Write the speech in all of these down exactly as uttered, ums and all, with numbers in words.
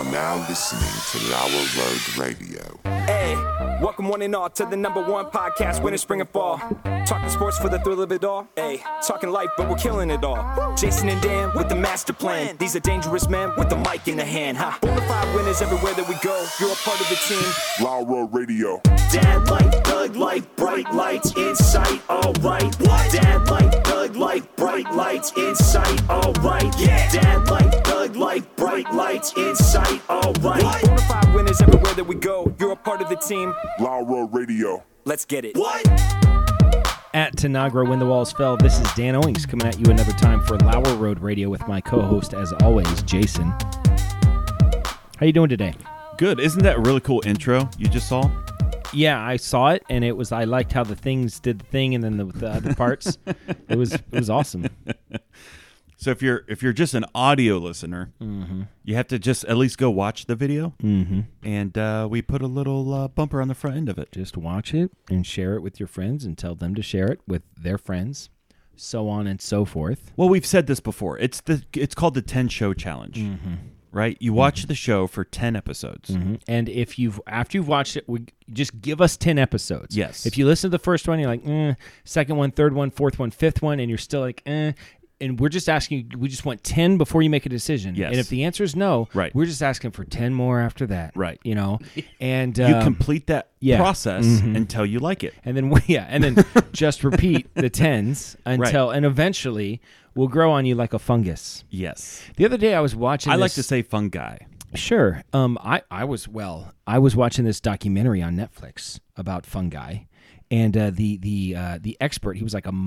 now listening to Lower Road Radio. Hey, welcome one and all to the number one podcast, winter, spring, and fall. Talking sports for the thrill of it all. Hey, talking life, but we're killing it all. Jason and Dan with the master plan. These are dangerous men with the mic in the hand. Huh? Bonafide winners everywhere that we go. You're a part of the team. Lower Road Radio. Dad light, Doug light, bright lights in sight. All right. What? Dad light, Doug light, bright lights in sight. All right. Yeah. Dad light, Doug light, bright lights in sight. All right. Bonafide winners everywhere that we go. You're a part of the team. Lower Road Radio. Let's get it. What? At Tanagra, When the Walls Fell, this is Dan Owings coming at you another time for Lower Road Radio with my co-host, as always, Jason. How you doing today? Good. Isn't that a really cool intro you just saw? Yeah, I saw it, and it was. I liked how the things did the thing, and then the, the other parts. it was it was awesome. So if you're if you're just an audio listener, mm-hmm. you have to just at least go watch the video, mm-hmm. and uh, we put a little uh, bumper on the front end of it. Just watch it and share it with your friends, and tell them to share it with their friends, so on and so forth. Well, we've said this before. It's the it's called the ten show challenge. Mm-hmm. Right? You watch mm-hmm. the show for ten episodes. Mm-hmm. And if you've after you've watched it, we just give us ten episodes. Yes. If you listen to the first one, you're like, eh, second one, third one, fourth one, fifth one, and you're still like, eh. And we're just asking you, we just want ten before you make a decision. Yes. And if the answer is no, right. we're just asking for ten more after that. Right. You know? And you um, complete that yeah. process mm-hmm. until you like it. And then, yeah, and then just repeat the tens until, right. and eventually we'll grow on you like a fungus. Yes. The other day I was watching I this, like to say fungi. Sure. Um, I, I was, well, I was watching this documentary on Netflix about fungi, and uh, the the uh, the expert, he was like a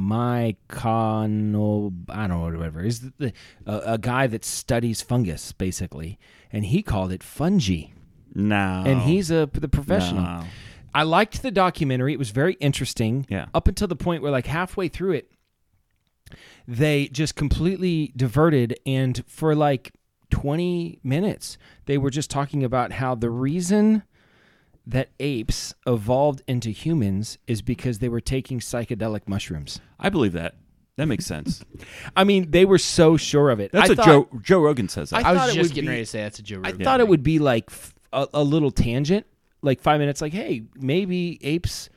myconal, I don't know, whatever, is the, the, uh, a guy that studies fungus, basically, and he called it fungi. No. And he's a the professional. No. I liked the documentary. It was very interesting. Yeah. Up until the point where, like, halfway through it, they just completely diverted, and for like twenty minutes, they were just talking about how the reason that apes evolved into humans is because they were taking psychedelic mushrooms. I believe that. That makes sense. I mean, they were so sure of it. That's I what thought, Joe Joe Rogan says. That. I, I was thought it just would getting be, ready to say that's a Joe Rogan. I yeah. thought it would be like a, a little tangent, like five minutes, like, hey, maybe apes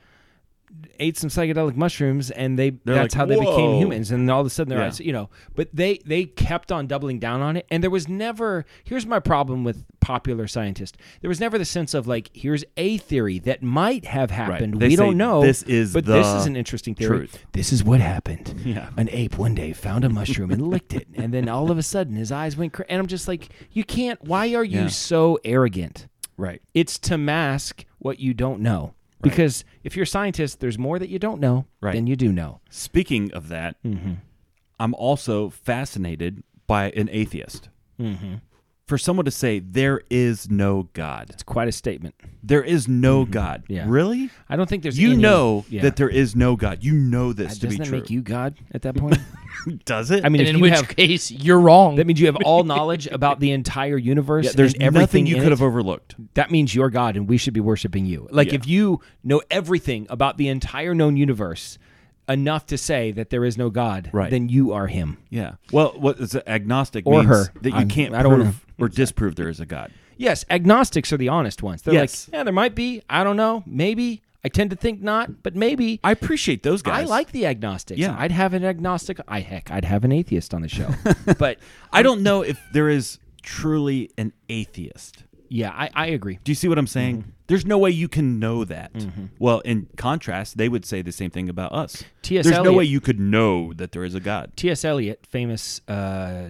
ate some psychedelic mushrooms, and they They're that's like, how they became whoa. humans, and all of a sudden they're Yeah. you know but they they kept on doubling down on it, and there was never, here's my problem with popular scientists, there was never the sense of like, here's a theory that might have happened, They we say don't know, this is but the this is an interesting theory. truth. This is what happened. Yeah. An ape one day found a mushroom and licked it, and then all of a sudden his eyes went cra- and I'm just like, you can't, why are you Yeah. so arrogant? Right. It's to mask what you don't know. Because if you're a scientist, there's more that you don't know Right. than you do know. Speaking of that, Mm-hmm. I'm also fascinated by an atheist. Mm-hmm. For someone to say there is no God. It's quite a statement. There is no God. Yeah. Really? I don't think there's You any, know yeah. that there is no God. You know this Uh, to be Doesn't that true. make you God at that point? Does it? I mean, And if in you which have, case, you're wrong. that means you have all knowledge about the entire universe. yeah, there's and everything nothing you in could it. have overlooked. That means you're God, and we should be worshiping you. Like, Yeah. if you know everything about the entire known universe enough to say that there is no God, Right. then you are him. Yeah. Well, what is it? Agnostic Or means her. that you I'm- can't I don't wanna- prove or disprove there is a God. Yes, agnostics are the honest ones. They're Yes. like, yeah, there might be. I don't know. Maybe. I tend to think not, but maybe. I appreciate those guys. I like the agnostics. Yeah. I'd have an agnostic. I heck, I'd have an atheist on the show. But I don't know if there is truly an atheist. yeah, I, I agree. Do you see what I'm saying? Mm-hmm. There's no way you can know that. Well, in contrast, they would say the same thing about us. T S There's no Eliot- way you could know that there is a God. T S Eliot, famous uh,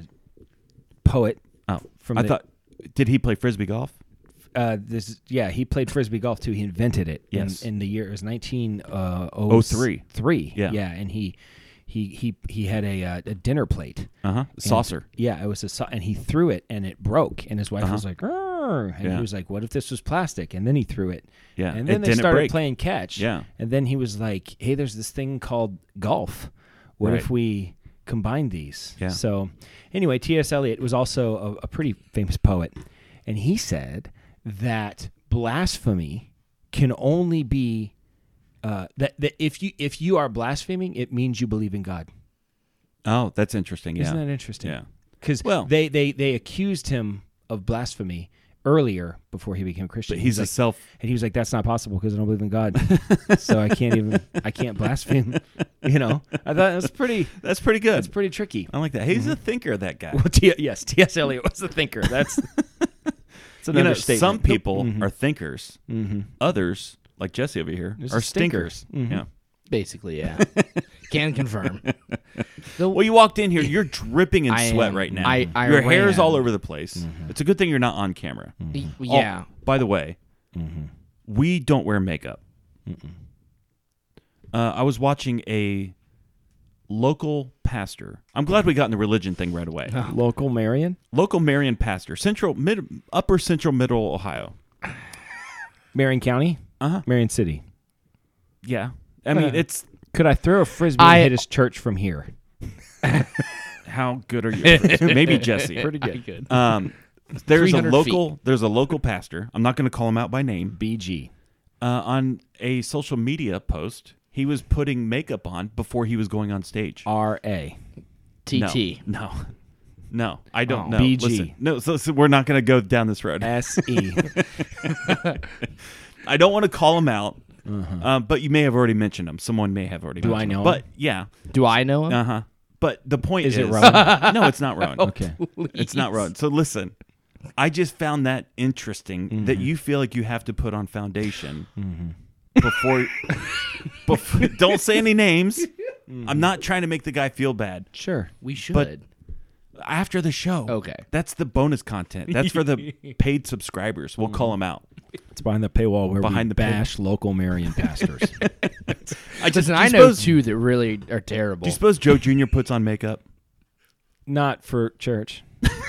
poet. Oh, From I the- thought, did he play frisbee golf? Uh, this yeah, he played frisbee golf too. He invented it. Yes. In, in the year it was nineteen oh three. Three. Yeah. Yeah, and he he he he had a uh, a dinner plate. Uh huh. And- Saucer. Yeah, it was a sau- and he threw it and it broke, and his wife Uh-huh. was like, "Arr," and Yeah. he was like, "What if this was plastic?" And then he threw it. Yeah, And it then they didn't started break. playing catch. Yeah. And then he was like, "Hey, there's this thing called golf. What Right. if we combine these?" Yeah. So, anyway, T S Eliot was also a, a pretty famous poet, and he said that blasphemy can only be uh, that that if you if you are blaspheming, it means you believe in God. Oh, that's interesting. Yeah. Isn't that interesting? Yeah. Because Well- they, they, they accused him of blasphemy earlier before he became Christian. But he's a like, self. and he was like, "That's not possible because I don't believe in God, so I can't even, I can't blaspheme." You know, I thought it was pretty. That's pretty good. That's pretty tricky. I like that. He's a thinker, that guy. Well, T- yes, T S. Eliot was the thinker. That's. It's an You know, understatement. some people Mhm. are thinkers. Mhm. Others, like Jesse over here, There's are a stinker. stinkers. Mhm. Yeah. Basically, yeah. Can confirm. The- Well, you walked in here. You're dripping in I sweat am. right now. I- I Your hair's ran. all over the place. It's a good thing you're not on camera. Y- Oh, yeah. by the way, we don't wear makeup. Uh, I was watching a local pastor. I'm glad we got in the religion thing right away. Local Marion, Local Marion pastor, central, mid, upper central, middle Ohio. Marion County, Uh huh. Marion City. Yeah. I mean, Uh. it's Could I throw a frisbee I- and hit his church from here? how good are you? Maybe Jesse. Pretty I good. good. Um, there's a 300 local. There's a local pastor. I'm not going to call him out by name. B G. Uh, on a social media post, he was putting makeup on before he was going on stage. R A. T T. No, no, no. I don't Oh. know. B G. Listen, no, so, so we're not going to go down this road. S E. I don't want to call him out, uh, but you may have already mentioned him. Someone may have already. Do mentioned I know him. him? But yeah, Do I know him? uh huh. But the point Is is, it Rowan? no, it's not Rowan. Okay. It's not Rowan. So listen, I just found that interesting that you feel like you have to put on foundation before. before don't say any names. I'm not trying to make the guy feel bad. Sure. We should. But- After the show, Okay. that's the bonus content. That's for the paid subscribers. We'll call them out. It's behind the paywall where Behind we the pay- bash local Marion pastors. I just Listen, do I you know suppose- two that really are terrible. Do you suppose Joe Junior puts on makeup? Not for church.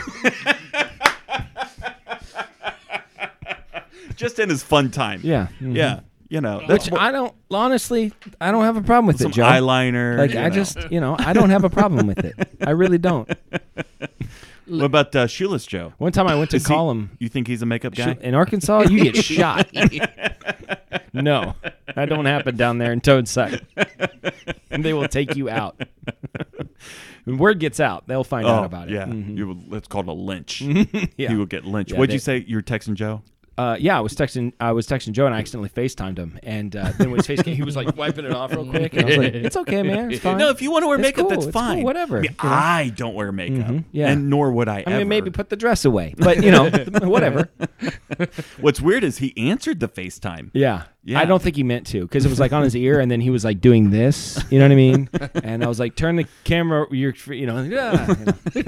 Just in his fun time. Yeah. Mhm. Yeah. You know, that's Which I don't, honestly, I don't have a problem with some it, Joe. eyeliner. Like, you I know. just, you know, I don't have a problem with it. I really don't. What about uh, Shoeless Joe? One time I went to Is he- call him. You think he's a makeup guy? In Arkansas, you get shot. No, that don't happen down there in Toadsuck. And they will take you out. When word gets out, they'll find out about it. Yeah, Mhm. you will, it's called a lynch. Yeah. He will get lynched. Yeah, What'd they- you say? You were texting Joe? Uh, yeah, I was texting. I was texting Joe, and I accidentally FaceTimed him. And uh, then when his face came, he was like wiping it off real quick. And I was like, "It's okay, man. It's fine." No, if you want to wear It's makeup, cool, that's it's cool, fine. whatever, I, mean, you know? I don't wear makeup, Mhm, yeah. and nor would I. I ever. mean, maybe put the dress away, but you know, whatever. What's weird is he answered the FaceTime. Yeah. Yeah. I don't think he meant to because it was like on his ear, and then he was like doing this. You know what I mean? And I was like, "Turn the camera." You're, you know. Yeah, you know.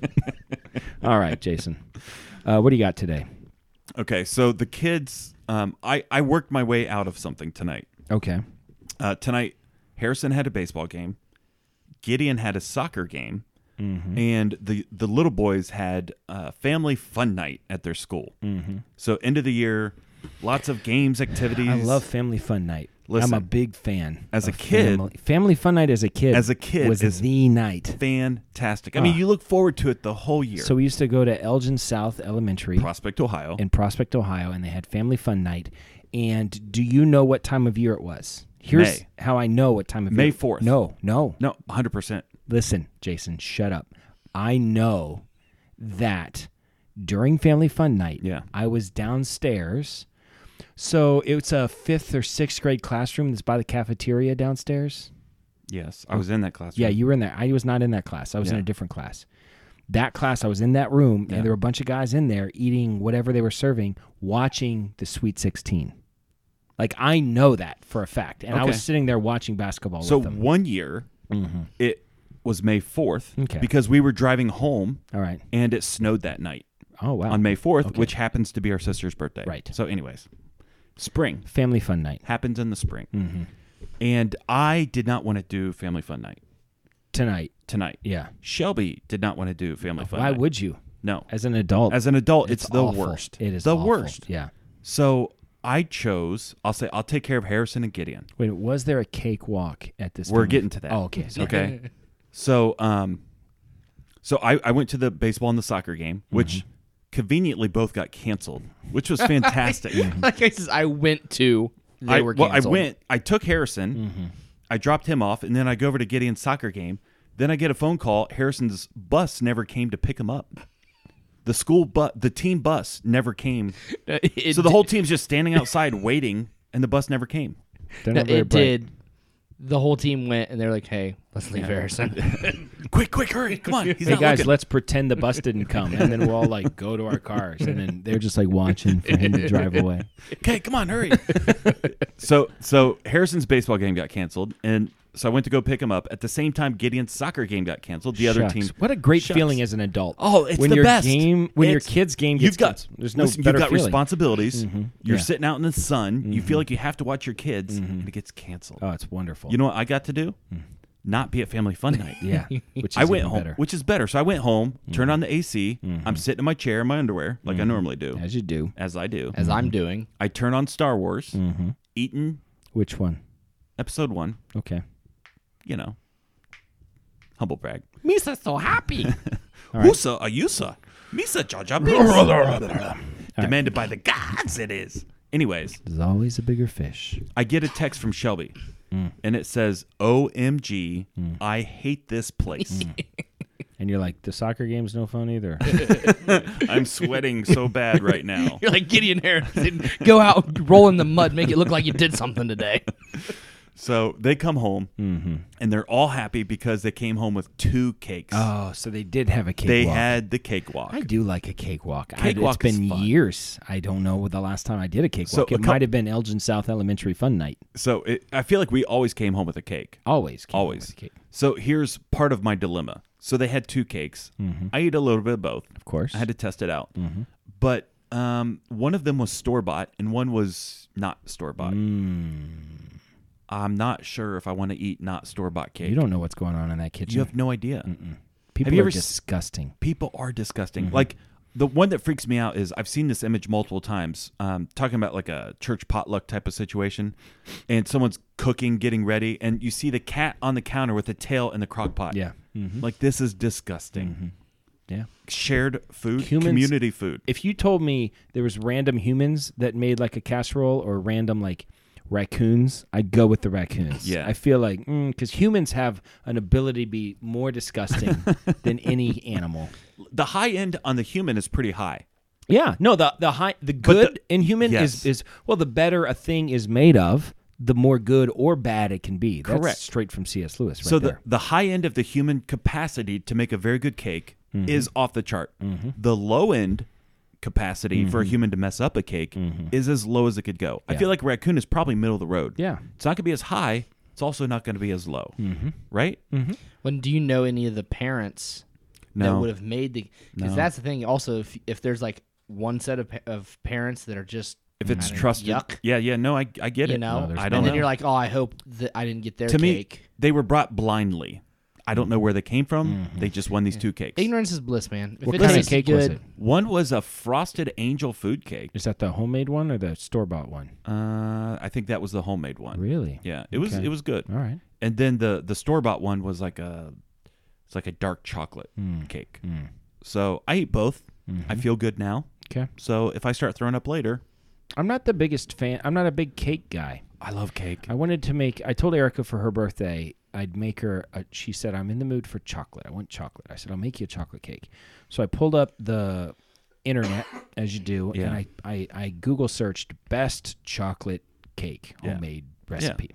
All right, Jason. Uh, what do you got today? Okay, so the kids. Um, I I worked my way out of something tonight. Okay. Uh, tonight, Harrison had a baseball game. Gideon had a soccer game. Mm-hmm. And the, the little boys had a family fun night at their school. Mm-hmm. So end of the year, lots of games, activities. I love Family Fun Night. Listen, I'm a big fan. as a of kid- Family, family Fun Night as a kid. As a kid was is- the night. fantastic. I mean, Ah. you look forward to it the whole year. So we used to go to Elgin South Elementary Prospect, Ohio. in Prospect, Ohio, and they had Family Fun Night. And do you know what time of year it was? Here's May. how I know what time of May year. fourth. No, no. No, one hundred percent. Listen, Jason, shut up. I know that during Family Fun Night, Yeah. I was downstairs. So it's a fifth or sixth grade classroom that's by the cafeteria downstairs. Yes, I was in that classroom. Yeah, you were in there. I was not in that class. I was in Yeah. a different class. That class, I was in that room, Yeah. and there were a bunch of guys in there eating whatever they were serving, watching the Sweet sixteen. Like, I know that for a fact. And I Okay. was sitting there watching basketball So with them. one year, it was May fourth Okay. because we were driving home All right. and it snowed that night Oh, wow. on May fourth, Okay. which happens to be our sister's birthday. Right. So anyways, spring Family Fun Night. happens in the spring. Mm-hmm. And I did not want to do Family Fun Night Tonight. tonight. Yeah. Shelby did not want to do Family Fun Why Night. would you? No. As an adult. As an adult, it's, the awful. worst. It is the awful. worst. Yeah. So I chose, I'll say, I'll take care of Harrison and Gideon. Wait, was there a cake walk at this We're family- getting to that. Oh, okay. Sorry. Okay. So, um, so I, I went to the baseball and the soccer game, which Mm-hmm. conveniently both got canceled, which was fantastic. Like I said, I went to. They I, were well, I canceled. went, I took Harrison, Mm-hmm. I dropped him off, and then I go over to Gideon's soccer game. Then I get a phone call. Harrison's bus never came to pick him up. The school bus, the team bus never came. It So the di- whole team's just standing outside waiting, and the bus never came. They're no, not very it bright. did. The whole team went, and they're like, "Hey, let's leave Harrison." Quick, quick, hurry! Come on, he's Hey not guys, looking. let's pretend the bus didn't come, and then we'll all like go to our cars, and then they're just like watching for him to drive away. Okay, come on, hurry. so, so Harrison's baseball game got canceled, and so I went to go pick him up. At the same time, Gideon's soccer game got canceled. The other Shucks. team. What a great Shucks. feeling as an adult. Oh, it's when the your best. game, when your It's- kid's game gets You've got canceled. There's no listen, better You've got feeling. responsibilities. Mhm. You're Yeah. sitting out in the sun. You feel like you have to watch your kids, and it gets canceled. Oh, it's wonderful. You know what I got to do? Not be at family fun night. yeah, which is I went even home, better. which is better. So I went home, turned on the A C. I'm sitting in my chair in my underwear, like I normally do, as you do. as I do. As I'm doing. I turn on Star Wars, Mm-hmm. eating Which one? episode one. Okay. You know, humble brag. Misa's so happy. All right. Whosa Ayusa, Misa Jaja Binks. Demanded by the gods, it is. Anyways, There's always a bigger fish. I get a text from Shelby, Mm. and it says, O M G, I hate this place. And you're like, the soccer game's no fun either. I'm sweating so bad right now. You're like Gideon Harrison. Go out, roll in the mud, make it look like you did something today. So they come home, Mm-hmm. and they're all happy because they came home with two cakes. Oh, so they did have a cake they walk. had the cakewalk. I do like a cakewalk. I- Cakewalk It's is been fun. years. I don't know the last time I did a cakewalk. So a it coup- might have been Elgin South Elementary Fun Night. So it, I feel like we always came home with a cake. Always. came home Always. with a cake. So here's part of my dilemma. So they had two cakes. I ate a little bit of both. Of course. I had to test it out. But um, one of them was store bought, and one was not store bought. I'm not sure if I want to eat not store bought cake. You don't know what's going on in that kitchen. You have no idea. People you are ever s- disgusting. People are disgusting. Like the one that freaks me out is I've seen this image multiple times. Um, talking about like a church potluck type of situation, and someone's cooking, getting ready, and you see the cat on the counter with the tail in the crock pot. Yeah. Mhm. Like this is disgusting. Yeah. Shared food, Humans- community food. If you told me there was random humans that made like a casserole or random like raccoons, I'd go with the raccoons. Yeah. I feel like because humans have an ability to be more disgusting than any animal. The high end on the human is pretty high. Yeah, no, the the high the the- good in human yes. is is well, the better a thing is made of, the more good or bad it can be. That's Correct. straight from C S Lewis, right so the, there. the high end of the human capacity to make a very good cake Mm-hmm. is off the chart. The low end capacity for a human to mess up a cake is as low as it could go. I Mm-hmm. Yeah. feel like raccoon is probably middle of the road. Yeah. It's not going to be as high. It's also not going to be as low. Mm-hmm. Right? When do you know any of the parents that No. would have made the? Because No. that's the thing. Also, if if there's like one set of pa- of parents that are just If it's I don't know, trusted. yuck, Yeah, yeah. No, I, I get you it. know, there's I and don't then know. you're like, oh, I hope that I didn't get their to me, cake. they were brought blindly. I don't know where they came from. They just won these two cakes. Ignorance is bliss, man. If What it kind of tastes cake good, was it? One was a frosted angel food cake. Is that the homemade one or the store bought one? Uh, I think that was the homemade one. Really? Yeah, it was Okay. it was good. All right. And then the the store bought one was like a it's like a dark chocolate cake. So I ate both. I feel good now. Okay. So if I start throwing up later, I'm not the biggest fan. I'm not a big cake guy. I love cake. I wanted to make. I told Erica for her birthday, I'd make her. A, she said, "I'm in the mood for chocolate. I want chocolate." I said, "I'll make you a chocolate cake." So I pulled up the internet, as you do, Yeah. and I, I I Google searched best chocolate cake Yeah. homemade recipe.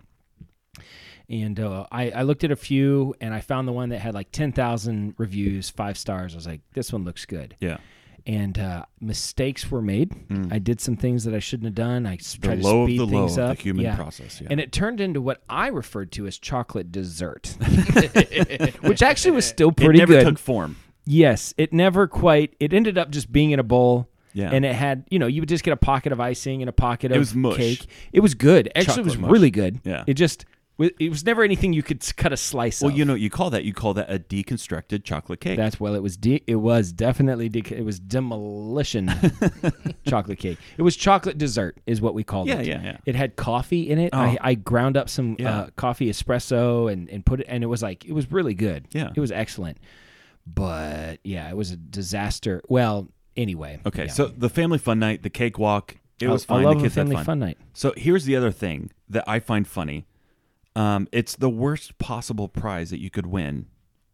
And uh, I, I looked at a few, and I found the one that had like ten thousand reviews, five stars. I was like, this one looks good. Yeah. And uh, mistakes were made. I did some things that I shouldn't have done. I s- The tried low to of speed the low things of the up. human Yeah. process. Yeah. And it turned into what I referred to as chocolate dessert, which actually was still it pretty never good. took form. Yes, it never quite. It ended up just being in a bowl. Yeah. And it had, you know, you would just get a pocket of icing and a pocket of was mush. cake. It was good. Actually, it was Chocolate mush. really good. Yeah. It just, it was never anything you could s- cut a slice Well, of. you know what you call that? You call that a deconstructed chocolate cake. That's well, it was. De- it was definitely. De- it was demolition chocolate cake. It was chocolate dessert, is what we called Yeah, it. yeah, yeah. It had coffee in it. Oh. I, I ground up some Yeah. uh, coffee espresso and and put it, and it was like it was really good. Yeah. it was excellent. But yeah, it was a disaster. Well, anyway. Okay, yeah. so the family fun night, the cake walk, it I- was I fine. love the a kids had family fun. fun night. So here's the other thing that I find funny. Um, it's the worst possible prize that you could win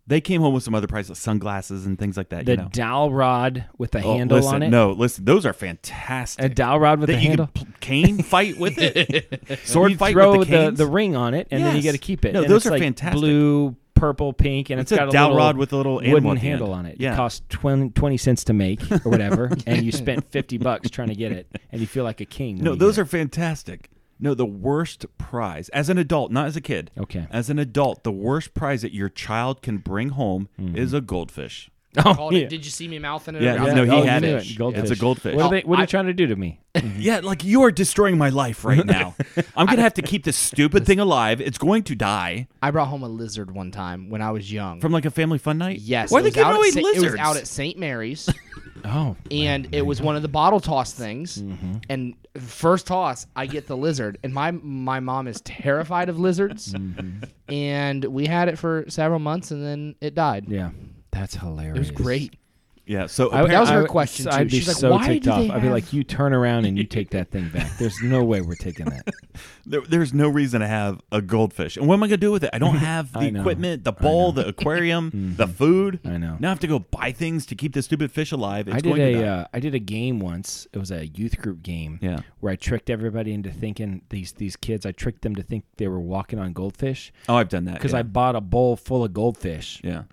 They came home with some other prizes, like sunglasses and things like that. The you know? dowel rod with the Oh, handle listen, on it. No, listen, those are fantastic. A dowel rod with that the you handle. can pl- cane fight with it. Sword you fight throw with the canes. the ring on it, and then you Yes. got to keep it. No, And those it's are like fantastic. Blue, purple, pink, and It's it's a got a dowel little rod with a little animal wooden at the end. handle on it. Yeah. It cost twenty, twenty cents to make or whatever, and you spent fifty bucks trying to get it, and you feel like a king. when No, you those get are fantastic. No, the worst prize as an adult, not as a kid. Okay. As an adult, the worst prize that your child can bring home Mm-hmm. is a goldfish. it. Oh, Called yeah. it, did you see me mouthing it? Yeah, around? no, he oh, had you knew it. Goldfish. It's a goldfish. What are, they, what are I- you trying to do to me? Yeah, like you are destroying my life right now. I'm gonna have to keep this stupid thing alive. It's going to die I brought home a lizard one time when I was young. from like a family fun night. yes, why it are they was giving out at away Sa- lizards? It was out at Saint Mary's, Oh, and it was one of the bottle toss things. Mm-hmm. And first toss, I get the lizard, and my my mom is terrified of lizards. Mm-hmm. And we had it for several months, and then it died. yeah, that's hilarious. It was great. Yeah, so I, That was her I- question, I'd too. be She's like, so "Why ticked do off. they I'd be have-" like, you turn around and you take that thing back. There's no way we're taking that. there, there's no reason to have a goldfish. And what am I gonna do with it? I don't have the I know. equipment, the bowl, the aquarium, the food. I know. Now I have to go buy things to keep this stupid fish alive. It's I did going to a die. uh, I did a game once. It was a youth group game. Yeah. Where I tricked everybody into thinking these these kids. I tricked them to think they were walking on goldfish Oh, I've done that. because yeah. I bought a bowl full of goldfish, yeah.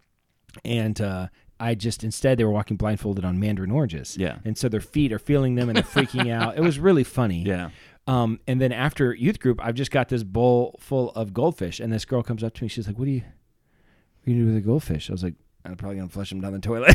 and uh, I just instead they were walking blindfolded on mandarin oranges. Yeah. And so their feet are feeling them and they're freaking out. It was really funny. Yeah. Um, and then after youth group, I've just got this bowl full of goldfish, and this girl comes up to me. She's like, "What do you, what do you do with the goldfish?" I was like, "I'm probably gonna flush them down the toilet,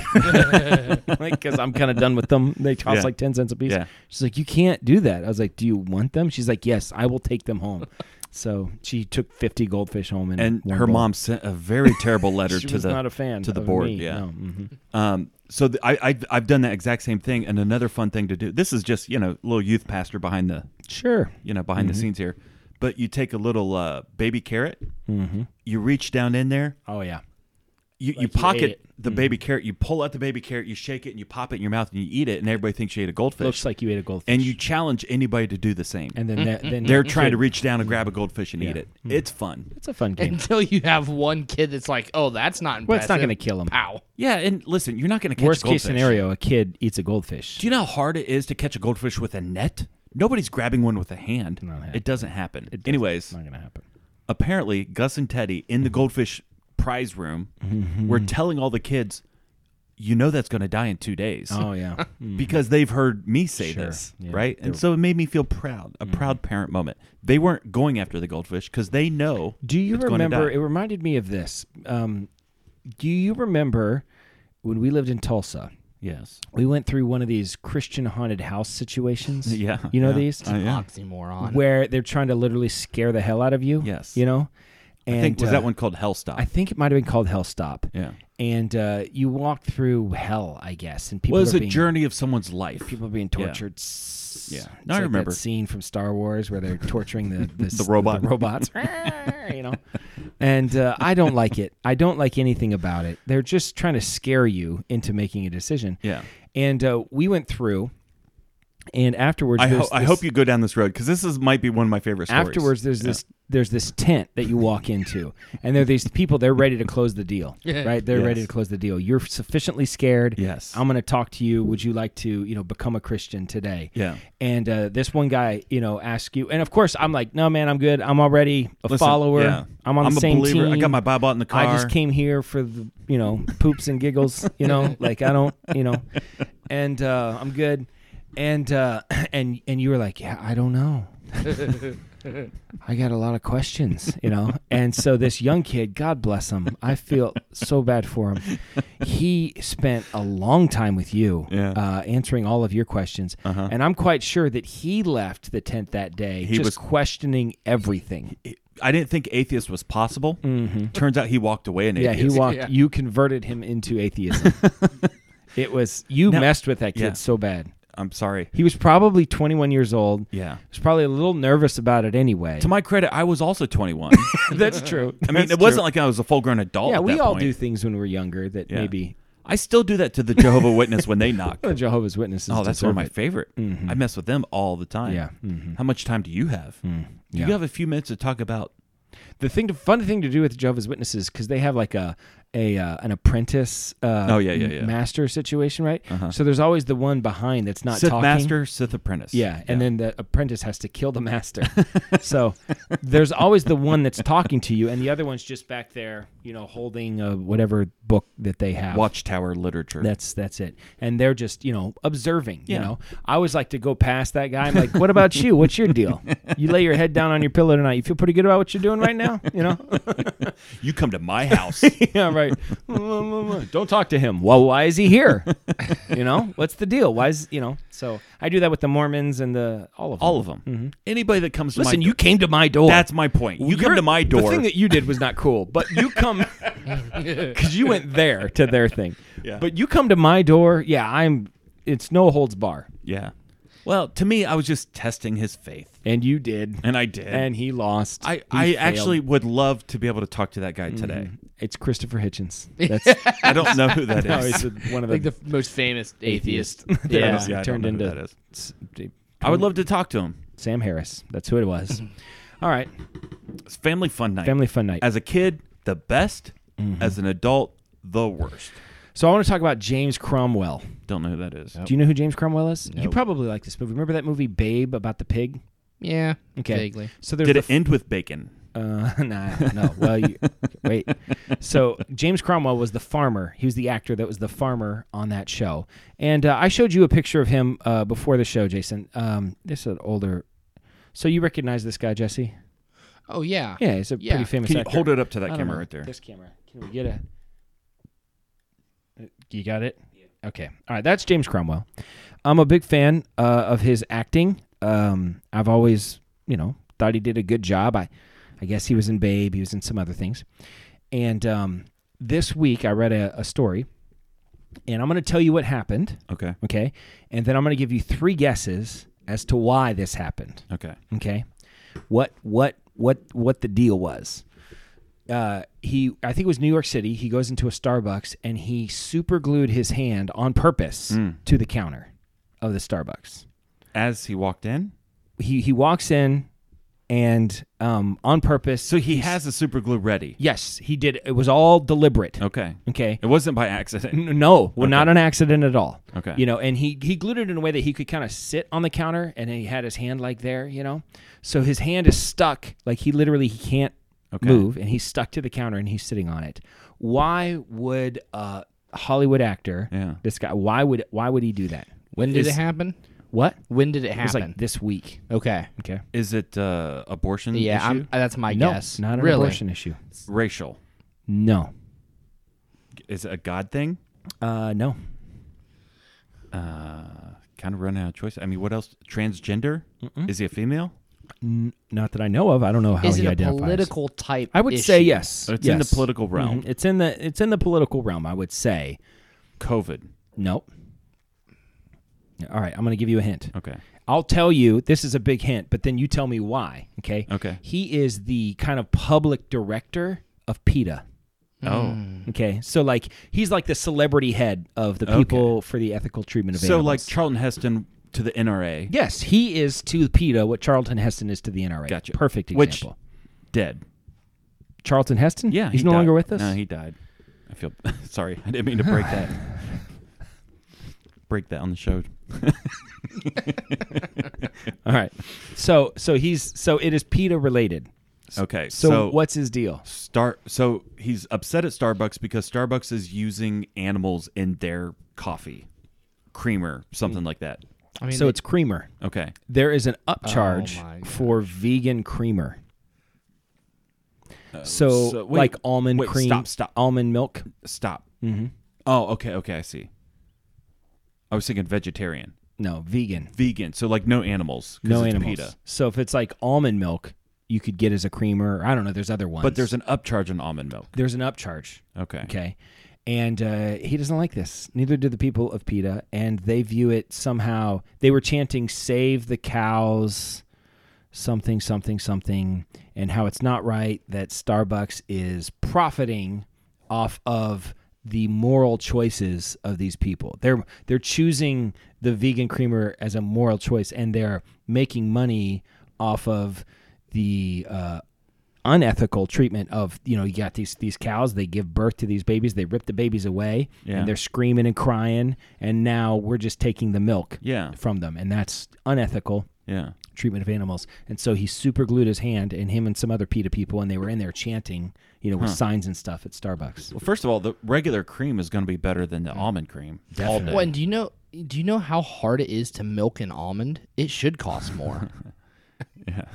like because I'm kind of done with them. They cost Yeah. like ten cents a piece." Yeah. She's like, "You can't do that." I was like, "Do you want them?" She's like, "Yes, I will take them home." So she took fifty goldfish home, in And one her bowl. mom sent a very terrible letter She to was the not a fan to the of board. me. Yeah. No, mhm. Um, so th- I, I I've done that exact same thing, and another fun thing to do. This is just you know little youth pastor behind the Sure. you know behind Mm-hmm. the scenes here, but you take a little uh, baby carrot, Mm-hmm. you reach down in there, Oh yeah. you, you Like you ate pocket it. Mm-hmm. the baby carrot, you pull out the baby carrot, you shake it, and you pop it in your mouth, and you eat it, and everybody thinks you ate a goldfish. Looks like you ate a goldfish. and you challenge anybody to do the same. and then that, then They're that trying to kid- reach down and grab a goldfish and eat Yeah. it. It's fun. It's a fun game. Until you have one kid that's like, "Oh, that's not impressive." Well, it's not going to kill him. Pow. Yeah, and listen, you're not going to catch Worst a goldfish. case scenario, a kid eats a goldfish. Do you know how hard it is to catch a goldfish with a net? Nobody's grabbing one with a hand. Not happening. It doesn't happen. It doesn't- Anyways, it's not going to happen. apparently Gus and Teddy in the goldfish prize room Mm-hmm. were telling all the kids, you know that's going to die in two days. Oh yeah. Because they've heard me say Sure. this, Yeah. right? And They're- so it made me feel proud, a proud parent moment. They weren't going after the goldfish because they know. Do you it's going to remember? die. It reminded me of this. Um, do you remember when we lived in Tulsa? Yes. We went through one of these Christian haunted house situations. Yeah. You know yeah. these? Uh, yeah. Oxymoron. Where they're trying to literally scare the hell out of you. Yes. You know? And, I think was uh, that one called Hell Stop? I think it might have been called Hell Stop. yeah. And uh, you walk through hell, I guess, and people Well, it's are a being, journey of someone's life. people are being Yeah. tortured. Yeah. It's No, I like remember. that scene from Star Wars where they're torturing the the, The robot. the robots. You know, and uh, I don't like it. I don't like anything about it. They're just trying to scare you into making a decision. Yeah. And uh, we went through, and afterwards, I, ho- there's I this- hope you go down this road because this is might be one of my favorite stories. Afterwards, there's Yeah. this there's this tent that you walk into, and there are these people. They're ready to close the deal, right? They're Yes. ready to close the deal. You're sufficiently scared. Yes. I'm going to talk to you. Would you like to, you know, become a Christian today? Yeah. And uh, this one guy, you know, asks you, and of course, I'm like, no, man, I'm good. I'm already a Listen, follower. yeah. I'm on I'm the a same believer. I team. got my Bible out in the car. I just came here for the, you know, poops and giggles. You know, like I don't, you know, and uh, I'm good. And uh, and and you were like, yeah, I don't know. I got a lot of questions, you know. And so this young kid, God bless him, I feel so bad for him. He spent a long time with you, Yeah. uh, answering all of your questions, Uh-huh. and I'm quite sure that he left the tent that day He just was- questioning everything. I didn't think atheist was possible. Turns out he walked away an Mm-hmm. Yeah, atheist. he walked. Yeah. You converted him into atheism. It was you Now- messed with that kid yeah. so bad. I'm sorry. He was probably twenty-one years old. Yeah. He was probably a little nervous about it anyway. To my credit, I was also twenty-one. That's true. I mean, it wasn't like I was a full-grown adult. Yeah, at we that all point. do things when we're younger that Yeah. maybe I still do that to the Jehovah Witness when they knock. the Jehovah's Witnesses. Oh, that's one of deserve my it. favorite. I mess with them all the time. Yeah. Mhm. How much time do you have? Do Yeah. you have a few minutes to talk about the thing, to, fun thing to do with Jehovah's Witnesses, because they have like a a uh, an apprentice uh, Oh, yeah, yeah, yeah. master situation, right? Uh-huh. So there's always the one behind that's not Sith talking. master, Sith apprentice. Yeah, and then the apprentice has to kill the master. So there's always the one that's talking to you, and the other one's just back there, you know, holding uh, whatever book that they have. Watchtower literature. That's that's it, and they're just, you know, observing. Yeah. You know, I always like to go past that guy. I'm like, "What about you? What's your deal? You lay your head down on your pillow tonight. You feel pretty good about what you're doing right now? You know? You come to my house. Yeah, right. Don't talk to him. Well, why is he here? You know, what's the deal? Why is you know? So I do that with the Mormons and the all of them. All of them. Anybody that comes to Listen, my you came to my door. That's my point. You come You're- to my door. The thing that you did was not cool, but you come because you went there to their thing. Yeah. But you come to my door. Yeah, I'm. It's no holds bar, yeah. Well, to me, I was just testing his faith, and you did, and I did. and he lost. I, He I failed. actually would love to be able to talk to that guy today. It's Christopher Hitchens. That's I don't know who that no, is. he's one of Like the. the f- most famous atheist. Atheist. yeah. Yeah, I don't turned know who into that is. s- I would love to talk to him. Sam Harris. That's who it was. All right, It's family fun night. family fun night. As a kid, the best. As an adult, the worst. So I want to talk about James Cromwell. Don't know who that is. Do you know who James Cromwell is? You Nope. probably like this movie. Remember that movie Babe about the pig? Yeah. Okay. Vaguely. So there's Did the it end with bacon? Uh, nah, no. Well, you, wait. So James Cromwell was the farmer. He was the actor that was the farmer on that show. And uh, I showed you a picture of him uh, before the show, Jason. Um, this is an older. So you recognize this guy, Jesse? Oh yeah. Yeah, he's a Yeah. pretty famous Can you actor. hold it up to that I don't camera know. right there? This camera. Can we get a? You got it? Yeah. Okay. All right. That's James Cromwell. I'm a big fan uh, of his acting. Um, I've always, you know, thought he did a good job. I, I guess he was in Babe. He was in some other things. And um, this week I read a, a story, and I'm going to tell you what happened. Okay. Okay. And then I'm going to give you three guesses as to why this happened. Okay. Okay, what what what what the deal was? Uh, he I think it was New York City. He goes into a Starbucks and he super glued his hand on purpose Mm. to the counter of the Starbucks. As he walked in? He he walks in and um, on purpose. So he he's- has the super glue ready. yes, he did. It was all deliberate. Okay. Okay. It wasn't by accident. N- No, well, Okay. not an accident at all. Okay. You know, and he he glued it in a way that he could kind of sit on the counter, and he had his hand like there, you know. So his hand is stuck, like he literally he can't Okay. move, and he's stuck to the counter, and he's sitting on it. Why would a Hollywood actor, Yeah. this guy, why would why would he do that? When did Is- it happen? What? When did it It was happen? like this week. okay. Okay. Is it uh, abortion Yeah, issue? I'm, uh, that's my no, guess. not an really? abortion issue. Racial. No. Is it a God thing? Uh, no. Uh, kind of running out of choice. I mean, what else? Transgender? Is he a female? N- not that I know of. I don't know how Is he it a identifies. political type? I would issue? say yes. It's in the Yes. political realm. Mhm. It's in the it's in the political realm. I would say. COVID. Nope. All right, I'm going to give you a hint. Okay. I'll tell you this is a big hint, but then you tell me why. Okay. Okay. He is the kind of public director of PETA. Oh. Okay, so like he's like the celebrity head of the Okay. people for the ethical treatment of So animals. like Charlton Heston to the N R A. yes, he is to PETA what Charlton Heston is to the N R A. Gotcha. Perfect Which- example. Dead. Charlton Heston? Yeah. he's he no died. longer with us. No, he died. I feel sorry. I didn't mean to break that. break that on the show. All right, so so he's so it is PETA related. Okay. So, So, what's his deal? Star so he's upset at Starbucks because Starbucks is using animals in their coffee. Creamer, something like that. I mean, So they- it's creamer. Okay. There is an upcharge Oh my gosh. for vegan creamer. Uh, So, wait, like almond wait, cream, Stop, stop. almond milk. Stop. Mm-hmm. Oh, okay, okay, I see. I was thinking vegetarian. No, vegan. Vegan. So like no animals. 'cause No it's animals. PETA. So if it's like almond milk, you could get as a creamer. I don't know. There's other ones. But there's an upcharge on almond milk. there's an upcharge. Okay. Okay. And uh, he doesn't like this. Neither do the people of PETA. And they view it somehow. They were chanting, save the cows, something, something, something. And how it's not right that Starbucks is profiting off of the moral choices of these people. They're they're choosing the vegan creamer as a moral choice, and they're making money off of the uh, unethical treatment of, you know, you got these these cows, they give birth to these babies, they rip the babies away, Yeah. and they're screaming and crying, and now we're just taking the milk Yeah. from them, and that's unethical Yeah. treatment of animals. And so he super glued his hand, and him and some other PETA people, and they were in there chanting, you know, with Huh. signs and stuff at Starbucks. Well, first of all, the regular cream is going to be better than the almond cream. All Definitely. day. Well, and do you know? Do you know how hard it is to milk an almond? It should cost more. Yeah.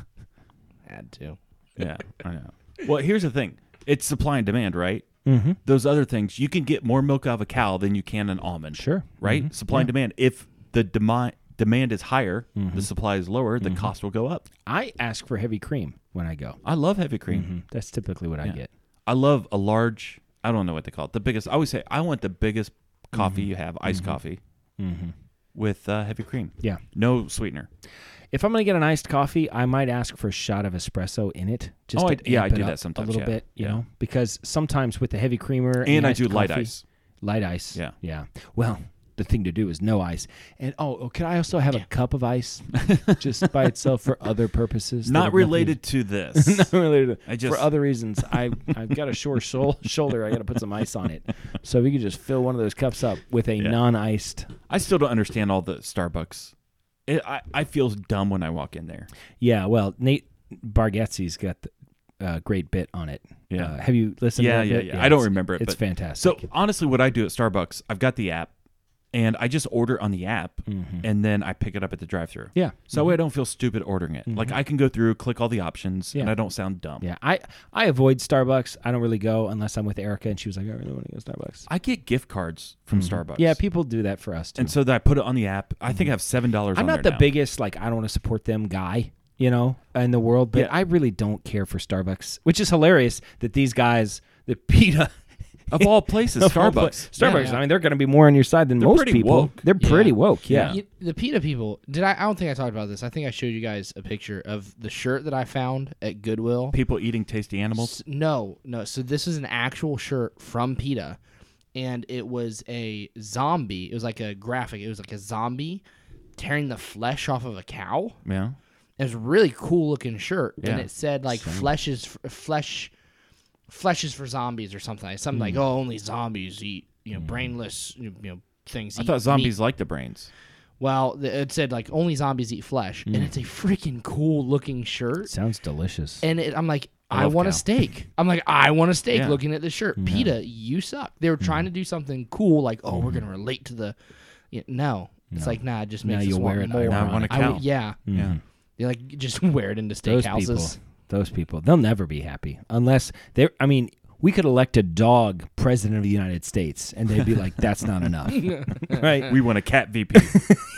Had to. Yeah. I know. Well, here's the thing. It's supply and demand, right? Mm-hmm. Those other things, you can get more milk out of a cow than you can an almond. Sure. Right? Mhm. Supply and demand. If the demand demand is higher, the supply is lower, the Mhm. cost will go up. I ask for heavy cream when I go. I love heavy cream. Mhm. That's typically what I Yeah. get. I love a large, I don't know what they call it, the biggest, I always say, I want the biggest coffee you have, iced coffee, Mm-hmm. with uh, heavy cream. Yeah. No sweetener. If I'm going to get an iced coffee, I might ask for a shot of espresso in it. Just Oh, to I- yeah, amp I it do up that sometimes, a little yeah. bit, you Yeah. know, because sometimes with the heavy creamer And I iced do light coffee- ice. Light ice. Yeah. Yeah. Well, the thing to do is no ice. And oh, oh, can I also have a cup of ice just by itself for other purposes? that Not have nothing- related to this. Not related. I just- for other reasons. I I've got a short shol- shoulder. I got to put some ice on it. So we could just fill one of those cups up with a Yeah. non-iced. I still don't understand all the Starbucks. It, I, I feel dumb when I walk in there. Yeah. Well, Nate Bargatze's got a uh, great bit on it. Yeah. Uh, have you listened? Yeah, to that yeah, bit? yeah. I don't it's- remember it, It's but- fantastic. So honestly, what I do at Starbucks, I've got the app, and I just order on the app, Mhm. and then I pick it up at the drive-thru. Yeah. So that way I don't feel stupid ordering it. Like I can go through, click all the options, and Yeah. I don't sound dumb. Yeah, I, I avoid Starbucks. I don't really go unless I'm with Erica, and she was like, I really want to go to Starbucks. I get gift cards from Starbucks. Yeah, people do that for us too. and so that I put it on the app. I think I have seven dollars. I'm on not there the now. biggest like I don't want to support them guy, you know, in the world, but Yeah. I really don't care for Starbucks, which is hilarious that these guys, that PETA. of all places. of all Starbucks. pla- Starbucks. Yeah. I mean, they're going to be more on your side than They're most pretty people. woke. They're Yeah. pretty woke. Yeah. You- the PETA people. Did I? I don't think I talked about this. I think I showed you guys a picture of the shirt that I found at Goodwill. People eating tasty animals. S- No, no. So this is an actual shirt from PETA, and it was a zombie. It was like a graphic. It was like a zombie tearing the flesh off of a cow. Yeah. It was a really cool looking shirt, Yeah. and it said like flesh is f- flesh, flesh is for zombies or something. Something Hmm. like oh, only zombies eat you know brainless you know things. I eat thought zombies meat. liked the brains. Well, th- it said like only zombies eat flesh, and it's a freaking cool looking shirt. Sounds delicious. And it, I'm like, I I, love want cow. a steak. I'm like, I want a steak. Yeah. Looking at this shirt, PETA, you suck. They were trying to do something cool, like oh, we're gonna relate to the. You know, no, it's like nah, it just Now makes you us wear want it more. Now I want a I cow. would- yeah, Yeah. they like just wear it into Those people, steakhouses. those people, they'll never be happy unless they're. I mean, we could elect a dog president of the United States, and they'd be like, "That's not enough." Right? We want a cat V P.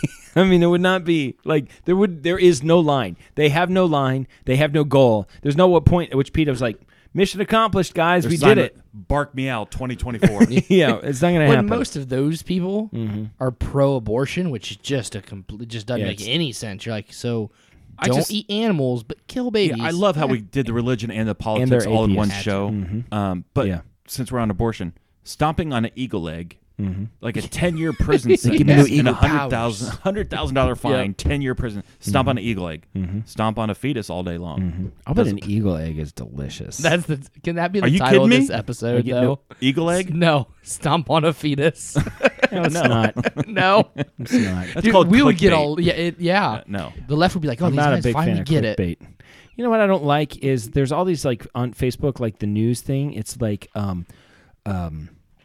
I mean, it would not be like there would. There is no line. They have no line. They have no goal. There's no what point at which PETA was like, "Mission accomplished, guys. we did it." Bark me out twenty twenty-four. Yeah, it's not going to When happen. most of those people are pro-abortion, which is just a complete, just doesn't Yeah, make it's- any sense. You're like, so I don't just- eat animals, but kill babies. Yeah, I love how we did the religion and the politics they're all in one atheists. show. Mhm. Um, but Yeah. since we're on abortion, stomping on an eagle egg, like a ten-year prison sentence give me no and a eagle hundred thousand hundred thousand dollar fine, ten-year prison. Stomp on an eagle egg. Stomp on a fetus all day long. I'll bet an eagle egg is delicious. That's the. Can that be the Are you title of kidding this me? episode? you- Though Eagle egg? no, stomp on a fetus. no, it's not. no, It's not. That's Dude, called we would get clickbait. all. Yeah, it, yeah. Uh, no. The left would be like, oh, I'm these not a guys big finally fan of get it. clickbait. You know what I don't like is there's all these like on Facebook, like the news thing. It's like, um, um,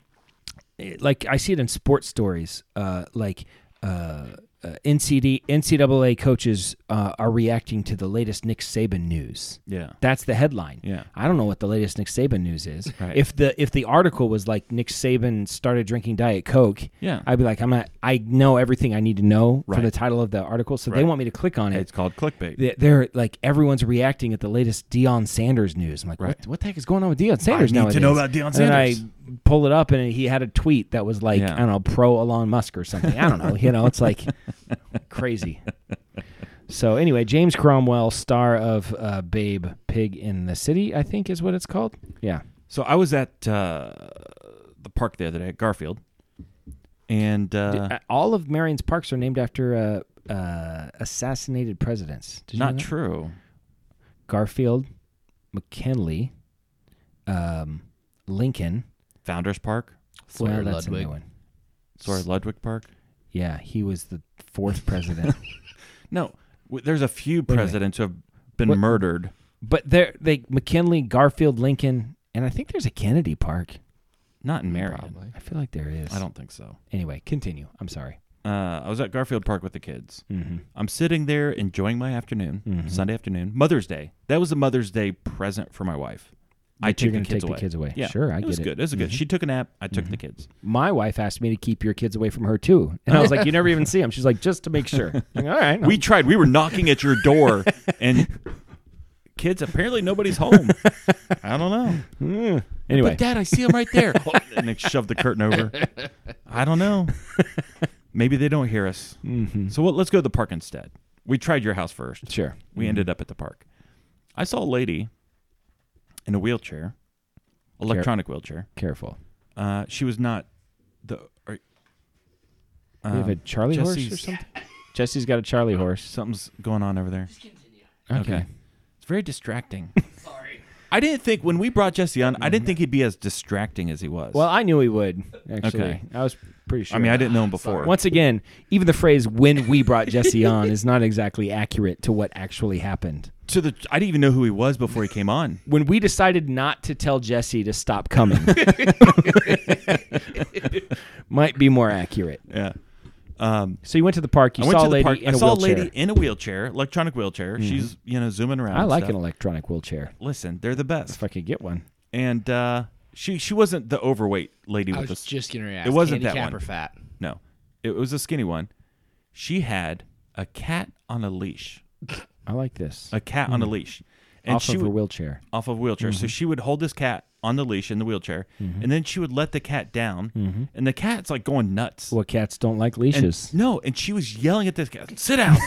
it- like I see it in sports stories, uh, like uh, uh, N C D N C double A coaches uh, are reacting to the latest Nick Saban news. Yeah. That's the headline. Yeah. I don't know what the latest Nick Saban news is. Right. If the if the article was like Nick Saban started drinking Diet Coke, Yeah. I'd be like, I'm not. I know everything I need to know Right. for the title of the article, so they Right. want me to click on it. It's called clickbait. They- They're like everyone's reacting at the latest Deion Sanders news. I'm like, Right. what? What the heck is going on with Deion Sanders need to nowadays? know about Deion And then Sanders. I pull it up, and he had a tweet that was like, Yeah. I don't know, pro Elon Musk or something. I don't know. You know, it's like crazy. So anyway, James Cromwell, star of uh, Babe, Pig in the City, I think is what it's called. Yeah. So I was at uh, the park the other day at Garfield, and uh, Uh, all of Marion's parks are named after uh, uh, assassinated presidents. Did you know not that? true. Garfield, McKinley, um, Lincoln. Founders Park. Well, Sawyer that's a Ludwig. new one. Sorry, Ludwig Park. Yeah, he was the fourth president. No, w- there's a few Wait a minute. presidents who have been What- murdered. But there, they McKinley, Garfield, Lincoln, and I think there's a Kennedy Park. Not in Marion. Probably. I feel like there is. I don't think so. Anyway, continue. I'm sorry. Uh, I was at Garfield Park with the kids. Mm-hmm. I'm sitting there enjoying my afternoon, Mhm. Sunday afternoon, Mother's Day. That was a Mother's Day present for my wife. I But you're took the gonna kids take away. the kids away. Yeah, Sure, I it get was it. good. It was good. Mhm. She took a nap. I took the Mhm. kids. My wife asked me to keep your kids away from her too, and I was like, "You never even see them." She's like, "Just to make sure." I'm like, all right. We tried. We were knocking at your door, and kids. Apparently, nobody's home. I don't know. Mm. Anyway, But Dad, I see them right there. And they shoved the curtain over. I don't know. Maybe they don't hear us. Mhm. So what, let's go to the park instead. We tried your house first. sure. We ended up at the park. I saw a lady in a wheelchair, electronic wheelchair. Careful. Uh, she was not the. Or, We have a um, Charlie horse or Jesse's- something. Jesse's got a Charlie horse. Something's going on over there. Okay. It's very distracting. Sorry. I didn't think when we brought Jesse on, I didn't think he'd be as distracting as he was. Well, I knew he would. Actually, Okay. I was pretty sure. I mean, I didn't know him before. Once again, even the phrase "when we brought Jesse on" is not exactly accurate to what actually happened. To the, I didn't even know who he was before he came on. When we decided not to tell Jesse to stop coming, might be more accurate. Yeah. Um, So you went to the park. You I went saw to a the lady park. in I a saw wheelchair. a lady in a wheelchair, electronic wheelchair. She's you know zooming around. I and like stuff. an electronic wheelchair. Listen, they're the best. If I could get one. And uh, she she wasn't the overweight lady I with was the just gonna ask. It wasn't that handicap one. or fat? no, it was a skinny one. She had a cat on a leash, I like this. a cat on a leash, and Off she of her would, wheelchair. off of a wheelchair. So she would hold this cat on the leash in the wheelchair, and then she would let the cat down, and the cat's like going nuts. Well, cats don't like And- leashes. no, and she was yelling at this cat, "Sit down,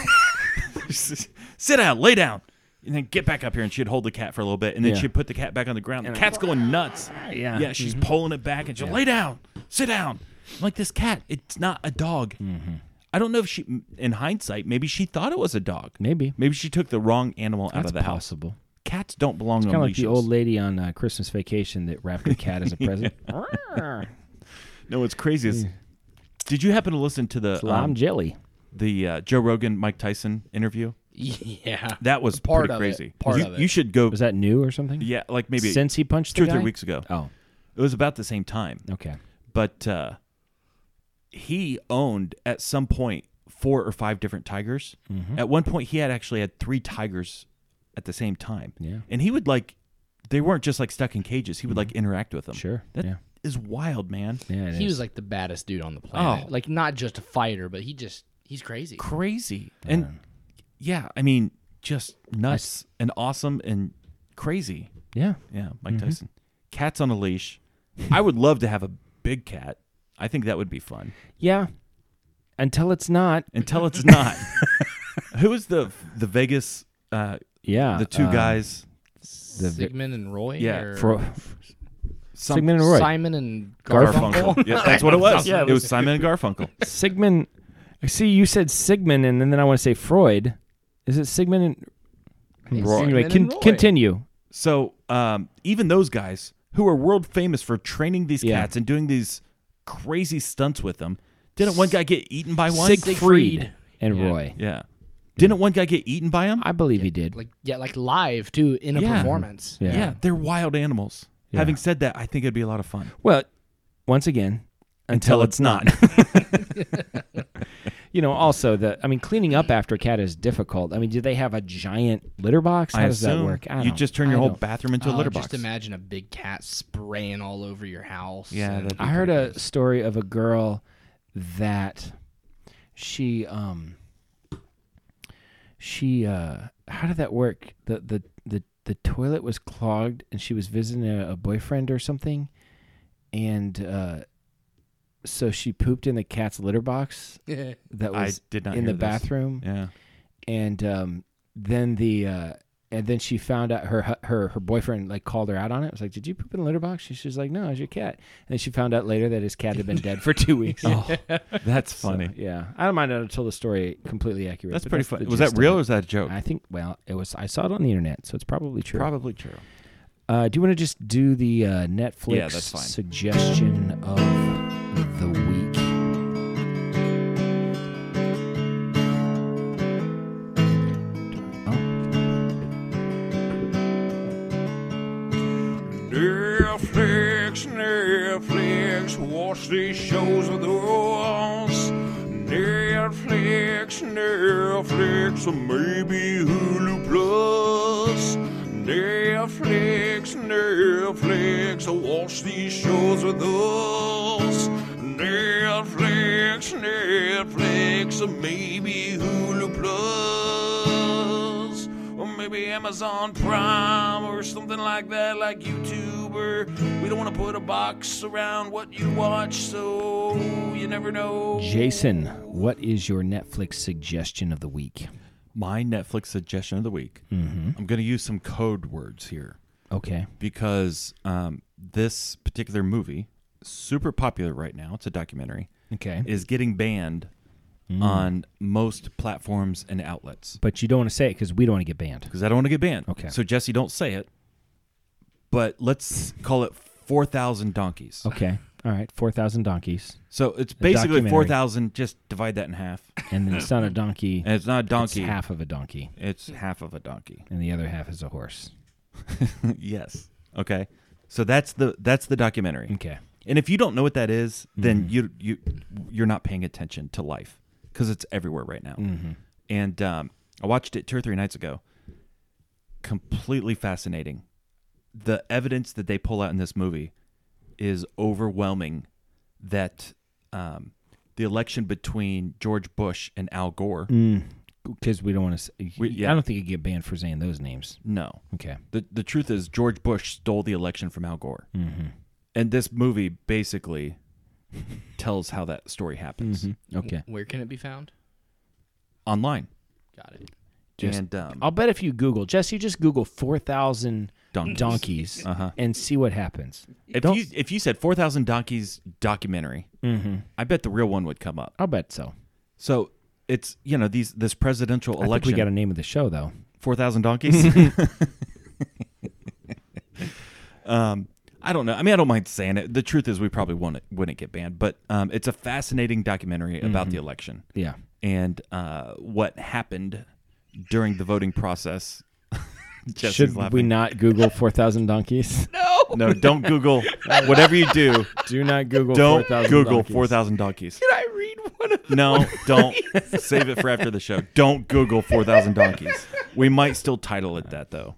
sit down, lay down." And then get back up here, and she'd hold the cat for a little bit, and then Yeah. she'd put the cat back on the ground. The cat's going nuts. yeah. Yeah, she's pulling it back, and she'll lay down, sit down. I'm like, this cat, it's not a dog. I don't know if she, in hindsight, maybe she thought it was a dog. Maybe. Maybe she took the wrong animal out That's of the house. possible. Cats don't belong Kind on of like leashes. the old lady on uh, Christmas Vacation that wrapped her cat as a present. No, what's crazy is, did you happen to listen to the Lime um, jelly. the uh, Joe Rogan Mike Tyson interview? Yeah. That was Part pretty of it. crazy. Part you, of it. you should go. Was that new or something? Yeah, like maybe Since he punched two the or three guy? weeks ago. Oh, It was about the same time. okay. But uh, he owned at some point four or five different tigers. Mm-hmm. At one point, he had actually had three tigers at the same time. Yeah. And he would like, they weren't just like stuck in cages. He would like interact with them. Sure. That yeah. is wild, man. Yeah. it He is. was like the baddest dude on the planet. Oh. Like not just a fighter, but he just he's crazy. Crazy. And yeah, I mean, just nuts and awesome and crazy. yeah. Yeah, Mike Mm-hmm. Tyson. Cats on a leash. I would love to have a big cat. I think that would be fun. Yeah. Until it's not. Until it's not. Who is the the Vegas uh Yeah. the two uh, guys The Vi- Sigmund and Roy. Yeah, or Fro- some, Sigmund and Roy. Simon and Garfunkel. Garfunkel. Yeah, that's what it was. Yeah, it was Simon and Garfunkel. Sigmund. See, you said Sigmund, and then I want to say Freud. Is it Sigmund and Roy. Anyway, Sigmund con- and Roy. continue. So um, even those guys who are world famous for training these Yeah. cats and doing these crazy stunts with them, didn't one guy get eaten by one? Siegfried and Yeah. Roy. Yeah. Didn't one guy get eaten by him? I believe he did. Like yeah, like live too in a Yeah. performance. Yeah. Yeah. they're wild animals. Yeah. Having said that, I think it'd be a lot of fun. Well, once again, until, it's not. You know, also the I mean, cleaning up after a cat is difficult. I mean, do they have a giant litter box? How I does that assume work? I you don't- just turn your I whole don't- bathroom into a Oh, litter just box. imagine a big cat spraying all over your house. Yeah, and- that'd be I heard pretty a gross. story of a girl that she um she uh how did that work? The the the the toilet was clogged and she was visiting a, a boyfriend or something, and uh so she pooped in the cat's litter box that I was did not in hear the this. bathroom, Yeah. and um then the uh and then she found out her hu- her her boyfriend like called her out on it. It was like, "Did you poop in the litter box?" She, she was like, "No, it was your cat." And then she found out later that his cat had been dead for two weeks. Oh, that's So, funny. yeah, I don't mind. I told the story completely accurate. That's but pretty the funny. Was gist that of real it. or was that a joke? I think. Well, it was. I saw it on the internet, so it's probably true. Probably true. Uh, do you want to just do the uh, Netflix Yeah, that's fine. suggestion of the week? Netflix, Netflix, watch these shows with us. Netflix, Netflix, or maybe Hulu Plus. Netflix, Netflix, watch these shows with us. Netflix, Netflix, or maybe Hulu Plus. Or maybe Amazon Prime or something like that, like YouTube. Or we don't want to put a box around what you watch, so you never know. Jason, what is your Netflix suggestion of the week? My Netflix suggestion of the week. Mm-hmm. I'm going to use some code words here Okay. because um, this particular movie, super popular right now, it's a documentary, Okay. is getting banned on most platforms and outlets. But you don't want to say it because we don't want to get banned. Because I don't want to get banned. Okay. So, Jesse, don't say it. But let's call it four thousand Donkeys. Okay. All right. four thousand donkeys. So, it's basically documentary. four thousand. Just divide that in half. And then it's not a donkey. And it's not a donkey. It's half of a donkey. It's half of a donkey. And the other half is a horse. Yes. Okay. So that's the that's the documentary. Okay. And if you don't know what that is, then Mm-hmm. you you you're not paying attention to life because it's everywhere right now. Mm-hmm. And um, I watched it two or three nights ago. Completely fascinating. The evidence that they pull out in this movie is overwhelming. That um, the election between George Bush and Al Gore. Because we don't want to say. We- yeah. I don't think you get banned for saying those names. No. Okay. The the truth is George Bush stole the election from Al Gore. Mm-hmm. And this movie basically tells how that story happens Okay. Where can it be found? online. Got it. Just- and um, I'll bet if you Google, Jesse, just Google four thousand Donkeys. donkeys Uh-huh. and see what happens. if Don't- you if you said four thousand Donkeys documentary, I bet the real one would come up. I'll bet so. So it's, you know, these this presidential I think election. we got a name of the show, though. four thousand Donkeys? um, I don't know. I mean, I don't mind saying it. The truth is we probably wouldn't, wouldn't get banned. But um, it's a fascinating documentary about the election Yeah. and uh, what happened during the voting process. Jesse's Should laughing. we not Google four thousand donkeys? No, don't Google. Whatever you do, Do not Google don't four thousand Google donkeys. four thousand donkeys. Can I read one of them? No, don't. Save it for after the show. Don't Google four thousand donkeys. We might still title it that, though.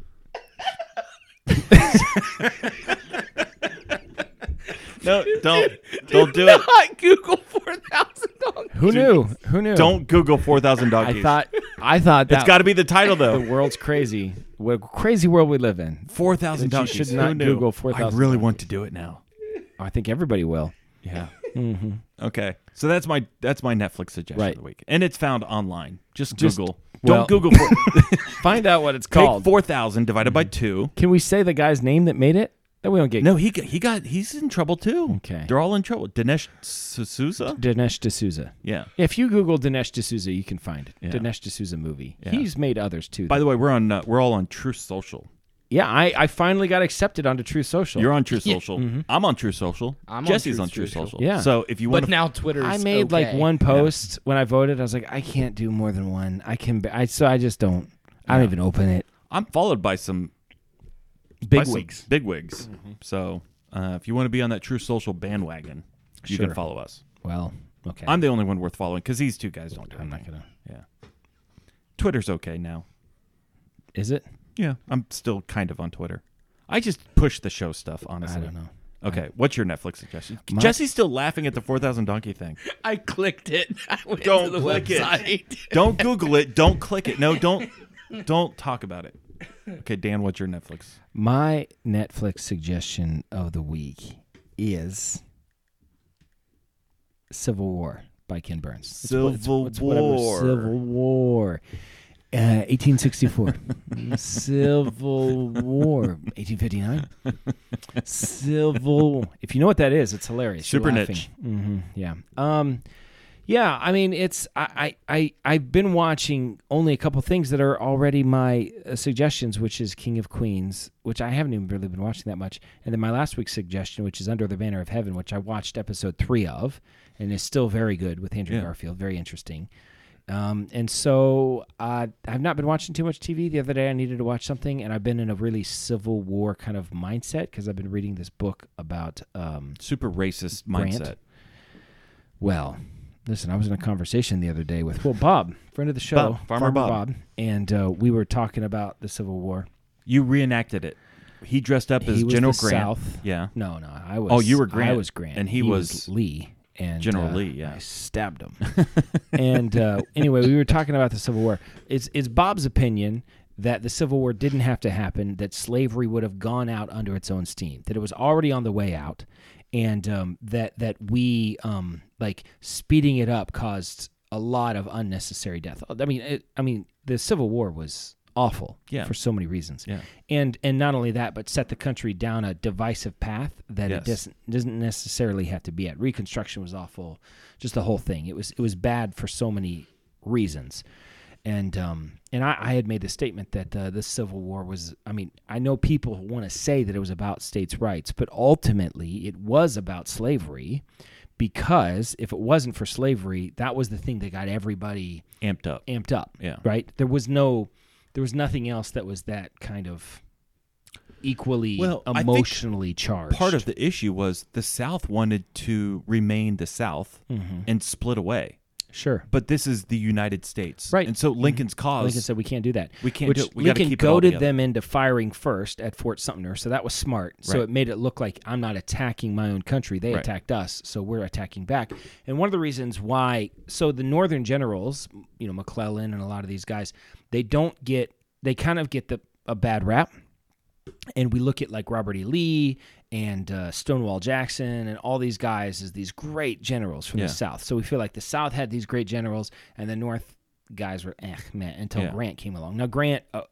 No, don't. Don't do it. Not Google four thousand donkeys. Who knew? Who knew? Don't Google four thousand donkeys. I thought. I thought that It's got to be the title, the though. world's crazy. What crazy world we live in. four thousand That you donkeys. should not Who knew? Google four thousand I really donkeys. want to do it now. I think everybody will. Yeah. Okay. So that's my that's my Netflix suggestion Right. of the week, and it's found online. Just Just- Google. well- Don't Google. Four, Find out what it's take called. four thousand divided by two. Can we say the guy's name that made it? That we don't get. No, he got, he got he's in trouble too. Okay. They're all in trouble. Dinesh D'Souza. Dinesh D'Souza. Yeah. If you Google Dinesh D'Souza, you can find it. Yeah. Dinesh D'Souza movie. Yeah. He's made others too. By the way, we're on uh, we're all on Truth Social. yeah, I, I finally got accepted onto True Social. You're on Truth Social. I'm on Truth Social. I'm on Jesse's Truth on Truth Social. Social. Yeah. So if you want But to, now Twitter's I made okay. like one post when I voted. I was like, I can't do more than one. I can. I so I just don't. I don't even open it. I'm followed by some Big by some wigs. Big wigs. So uh, if you want to be on that Truth Social bandwagon, you can Sure. follow us. Well, okay. I'm the only one worth following because these two guys don't do it. I'm not gonna. Yeah. Twitter's okay now. Is it? Yeah, I'm still kind of on Twitter. I just push the show stuff, honestly. I don't know. Okay, what's your Netflix suggestion? My- Jesse's still laughing at the four thousand donkey thing. I clicked it. I went Don't to the click it. website. Don't Google it. Don't click it. No, don't don't talk about it. Okay, Dan, what's your Netflix? My Netflix suggestion of the week is Civil War by Ken Burns. It's what- it's- Civil it's whatever. War. Civil War. Uh, eighteen sixty-four. Civil War. eighteen fifty-nine. Civil. If you know what that is, it's hilarious. You're Super laughing. niche. Mm-hmm. Yeah. Um, Yeah, I mean, it's I, I, I I've been watching only a couple things that are already my uh, suggestions, which is King of Queens, which I haven't even really been watching that much, and then my last week's suggestion, which is Under the Banner of Heaven, which I watched episode three of, and is still very good with Andrew Yeah. Garfield, very interesting. Um, and so uh, I've not been watching too much T V. The other day I needed to watch something, and I've been in a really Civil War kind of mindset because I've been reading this book about um, Super racist Grant. mindset. Well, listen, I was in a conversation the other day with, well, Bob, friend of the show, Bob, Farmer Bob. and uh, we were talking about the Civil War. You reenacted it. He dressed up as He was General the Grant. South. Yeah. No, no, I was. Oh, you were Grant, I was Grant, and he was Lee, and General uh, Lee, yeah. I stabbed him. and uh, anyway, we were talking about the Civil War. It's it's Bob's opinion that the Civil War didn't have to happen, that slavery would have gone out under its own steam, that it was already on the way out, and um, that that we um, like speeding it up caused a lot of unnecessary death. I mean, it, I mean, the Civil War was awful Yeah. for so many reasons, Yeah. and and not only that, but set the country down a divisive path that Yes. it doesn't doesn't necessarily have to be at. Reconstruction was awful, just the whole thing. It was it was bad for so many reasons. And um, and I, I had made the statement that uh, the Civil War was, I mean, I know people want to say that it was about states' rights, but ultimately it was about slavery, because if it wasn't for slavery, that was the thing that got everybody Amped up. amped up, Yeah. right? There was no, there was nothing else that was that kind of equally Well, I think emotionally charged. Part of the issue was the South wanted to remain the South Mm-hmm. and split away. Sure. But this is the United States. Right. And so Lincoln's cause. Lincoln said we can't do that. We can't Which do it. We gotta Lincoln keep it all goaded together. them into firing first at Fort Sumter, so that was smart. So Right. it made it look like I'm not attacking my own country. They Right. attacked us, so we're attacking back. And one of the reasons why, so the Northern generals, you know, McClellan and a lot of these guys, they don't get, they kind of get the a bad rap. And we look at like Robert E. Lee and uh, Stonewall Jackson and all these guys as these great generals from Yeah. the South. So we feel like the South had these great generals, and the North guys were eh, man until Yeah. Grant came along. Now Grant uh,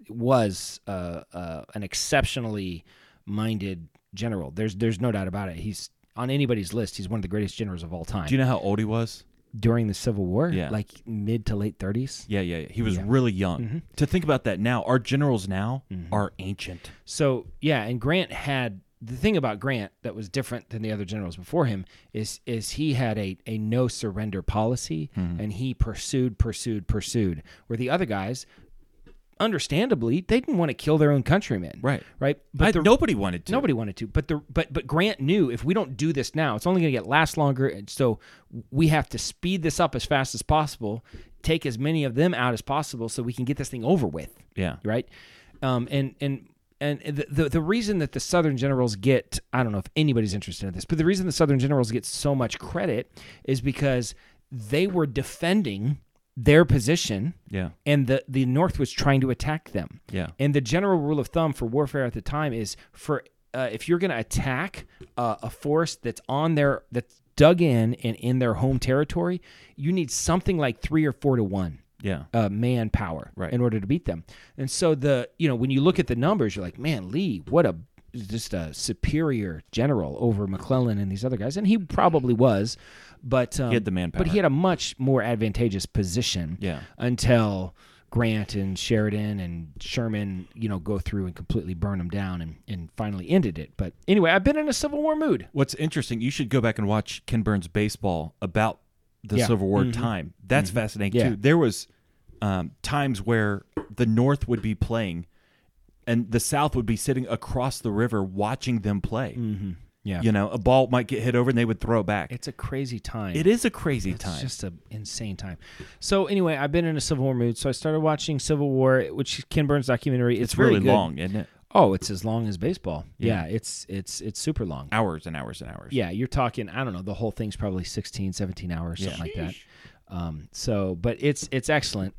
was uh, uh, an exceptionally minded general. There's there's no doubt about it. He's on anybody's list. He's one of the greatest generals of all time. Do you know how old he was? During the Civil War, Yeah. like mid to late thirties. Yeah, yeah, yeah. He was Yeah. really young. Mm-hmm. To think about that now, our generals now are ancient. So yeah, and Grant had the thing about Grant that was different than the other generals before him is is he had a, a no surrender policy, Mm-hmm. and he pursued, pursued, pursued. Where the other guys, understandably, they didn't want to kill their own countrymen, Right. Right, I, the- nobody wanted to. Nobody wanted to, but the but but Grant knew if we don't do this now, it's only going to get last longer, and so we have to speed this up as fast as possible, take as many of them out as possible, so we can get this thing over with. Yeah. Right, um, and and and the, the the reason that the Southern generals get, I don't know if anybody's interested in this, but the reason the Southern generals get so much credit is because they were defending their position, Yeah. and the, the North was trying to attack them. Yeah. And the general rule of thumb for warfare at the time is for uh, if you're going to attack uh, a force that's on their that's dug in and in their home territory, you need something like three or four to one Yeah. uh, manpower Right. in order to beat them. And so the you know when you look at the numbers, you're like, man, Lee, what a just a superior general over McClellan and these other guys, and he probably was, but um, He had the manpower. But he had a much more advantageous position. Yeah. Until Grant and Sheridan and Sherman, you know, go through and completely burn them down and, and finally ended it. But anyway, I've been in a Civil War mood. What's interesting, you should go back and watch Ken Burns' baseball about the Yeah. Civil War Mhm. time. That's fascinating Yeah. too. There was um, times where the North would be playing, and the South would be sitting across the river watching them play. Mm-hmm. Yeah. You know, a ball might get hit over, and they would throw it back. It's a crazy time. It is a crazy It's time. just an insane time. So anyway, I've been in a Civil War mood. So I started watching Civil War, which is Ken Burns' documentary. It's, it's very really good. long, isn't it? Oh, it's as long as baseball. Yeah. Yeah, it's it's it's super long. Hours and hours and hours. Yeah, you're talking, I don't know, the whole thing's probably sixteen, seventeen hours, something like that. Um, so, but it's it's excellent,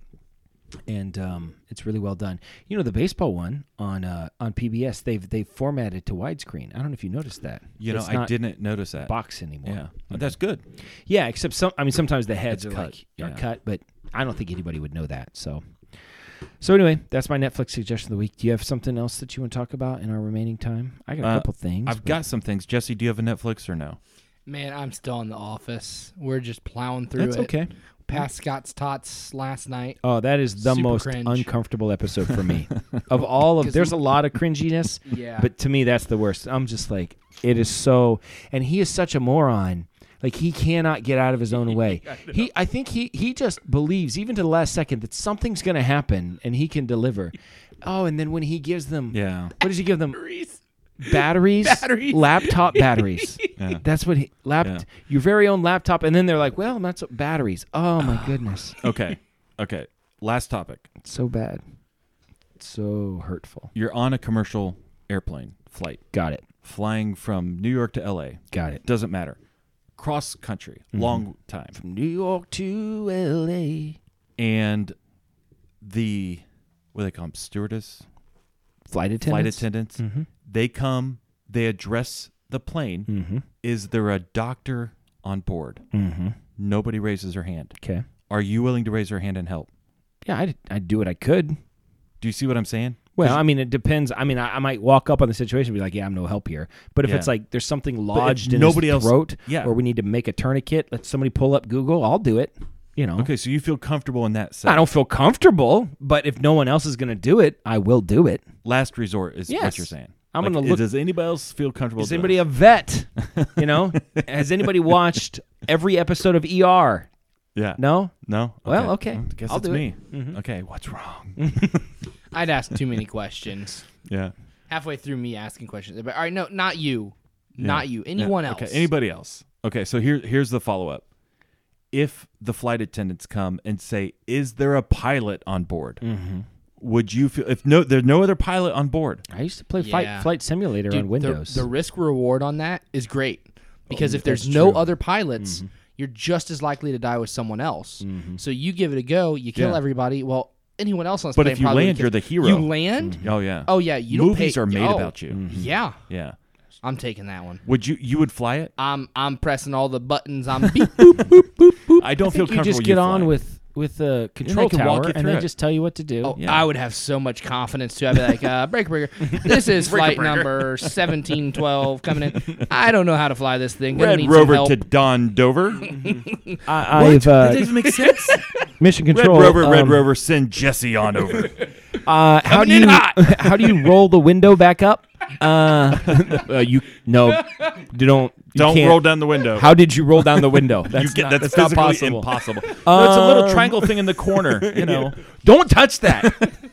and um, it's really well done. You know, the baseball one on uh, on P B S, they've they've formatted to widescreen. I don't know if you noticed that. You know, It's I not didn't notice that. box anymore. Yeah, But that's good. Yeah, except some. I mean, sometimes the heads It's are cut, like are yeah. cut, but I don't think anybody would know that. So, so anyway, that's my Netflix suggestion of the week. Do you have something else that you want to talk about in our remaining time? I got a Uh, couple things. I've but- got some things. Jesse, do you have a Netflix or no? Man, I'm still in the office. We're just plowing through That's it. okay. Past Scott's Tots last night. Oh, that is the Super most cringe. uncomfortable episode for me. Of all of, there's a lot of cringiness, Yeah. but to me, that's the worst. I'm just like, it is so, and he is such a moron. Like he cannot get out of his own way. he, I think he he just believes, even to the last second, that something's going to happen and he can deliver. Oh, and then when he gives them, Yeah. what does he give them? Batteries, Batteries. laptop batteries. Yeah. That's what he lap Yeah. your very own laptop, and then they're like, "Well, that's what, batteries." Oh my goodness, Okay. Okay. Last topic. it's so bad, it's so hurtful. You're on a commercial airplane flight, Got it, flying from New York to L A. got it. Doesn't matter. Cross country, long time. From New York to L A, And the what do they call them? Stewardess, flight attendants. flight attendants. Mm-hmm. They come. They address the plane. Mm-hmm. Is there a doctor on board? Mm-hmm. Nobody raises their hand. Okay. Are you willing to raise your hand and help? Yeah, I'd, I'd do what I could. Do you see what I'm saying? Well, I mean, it depends. I mean, I, I might walk up on the situation and be like, "Yeah, I'm no help here." But if Yeah. it's like there's something if lodged in nobody his else- throat, yeah. or we need to make a tourniquet, let somebody pull up Google. I'll do it. You know. Okay, so you feel comfortable in that sense. I don't feel comfortable, but if no one else is going to do it, I will do it. Last resort is what Yes. you're saying. I'm Like, gonna look- Does anybody else feel comfortable? Is doing anybody it? a vet? You know, has anybody watched every episode of E R? Yeah. No. No. Well, okay. I guess I'll it's do me. it. Mhm. Okay. What's wrong? I'd ask too many questions. yeah. Halfway through me asking questions. But all right, no, not you. Not you. Anyone Yeah. else. Okay. Anybody else? Okay. So here, here's the follow up. If the flight attendants come and say, "Is there a pilot on board?" Mm-hmm. Would you feel if no, there's no other pilot on board? I used to play Yeah. Flight Flight Simulator Dude, on Windows. The, the risk reward on that is great because Oh, if there's that's no true. other pilots, you're just as likely to die with someone else. So you give it a go, you kill Yeah. everybody. Well, anyone else on this But plane if you probably land, would you're kill- the hero. You land? Oh yeah. Oh yeah, you don't Movies pay- are made oh, about you. Yeah, Yeah. I'm taking that one. Would you? You would fly it? I'm I'm pressing all the buttons. I'm beep boop boop boop boop. I don't I feel think you comfortable. just get on flying. with with the control can walk tower you and through they it. just tell you what to do. Oh, Yeah. I would have so much confidence too. I'd be like, uh, breaker breaker. This is flight number seventeen twelve coming in. I don't know how to fly this thing. Gonna Red need Rover some help. to Don Dover. I, I've uh, That doesn't make sense. mission Red control. Rover, Red um, Rover, send Jesse on over. Uh, how do in you hot. how do you roll the window back up? Uh, uh, you no, you don't. You Don't can't. roll down the window. How did you roll down the window? That's you get not, that's, that's not physically possible. impossible. No, it's a little Um, triangle thing in the corner. You know, Don't touch that.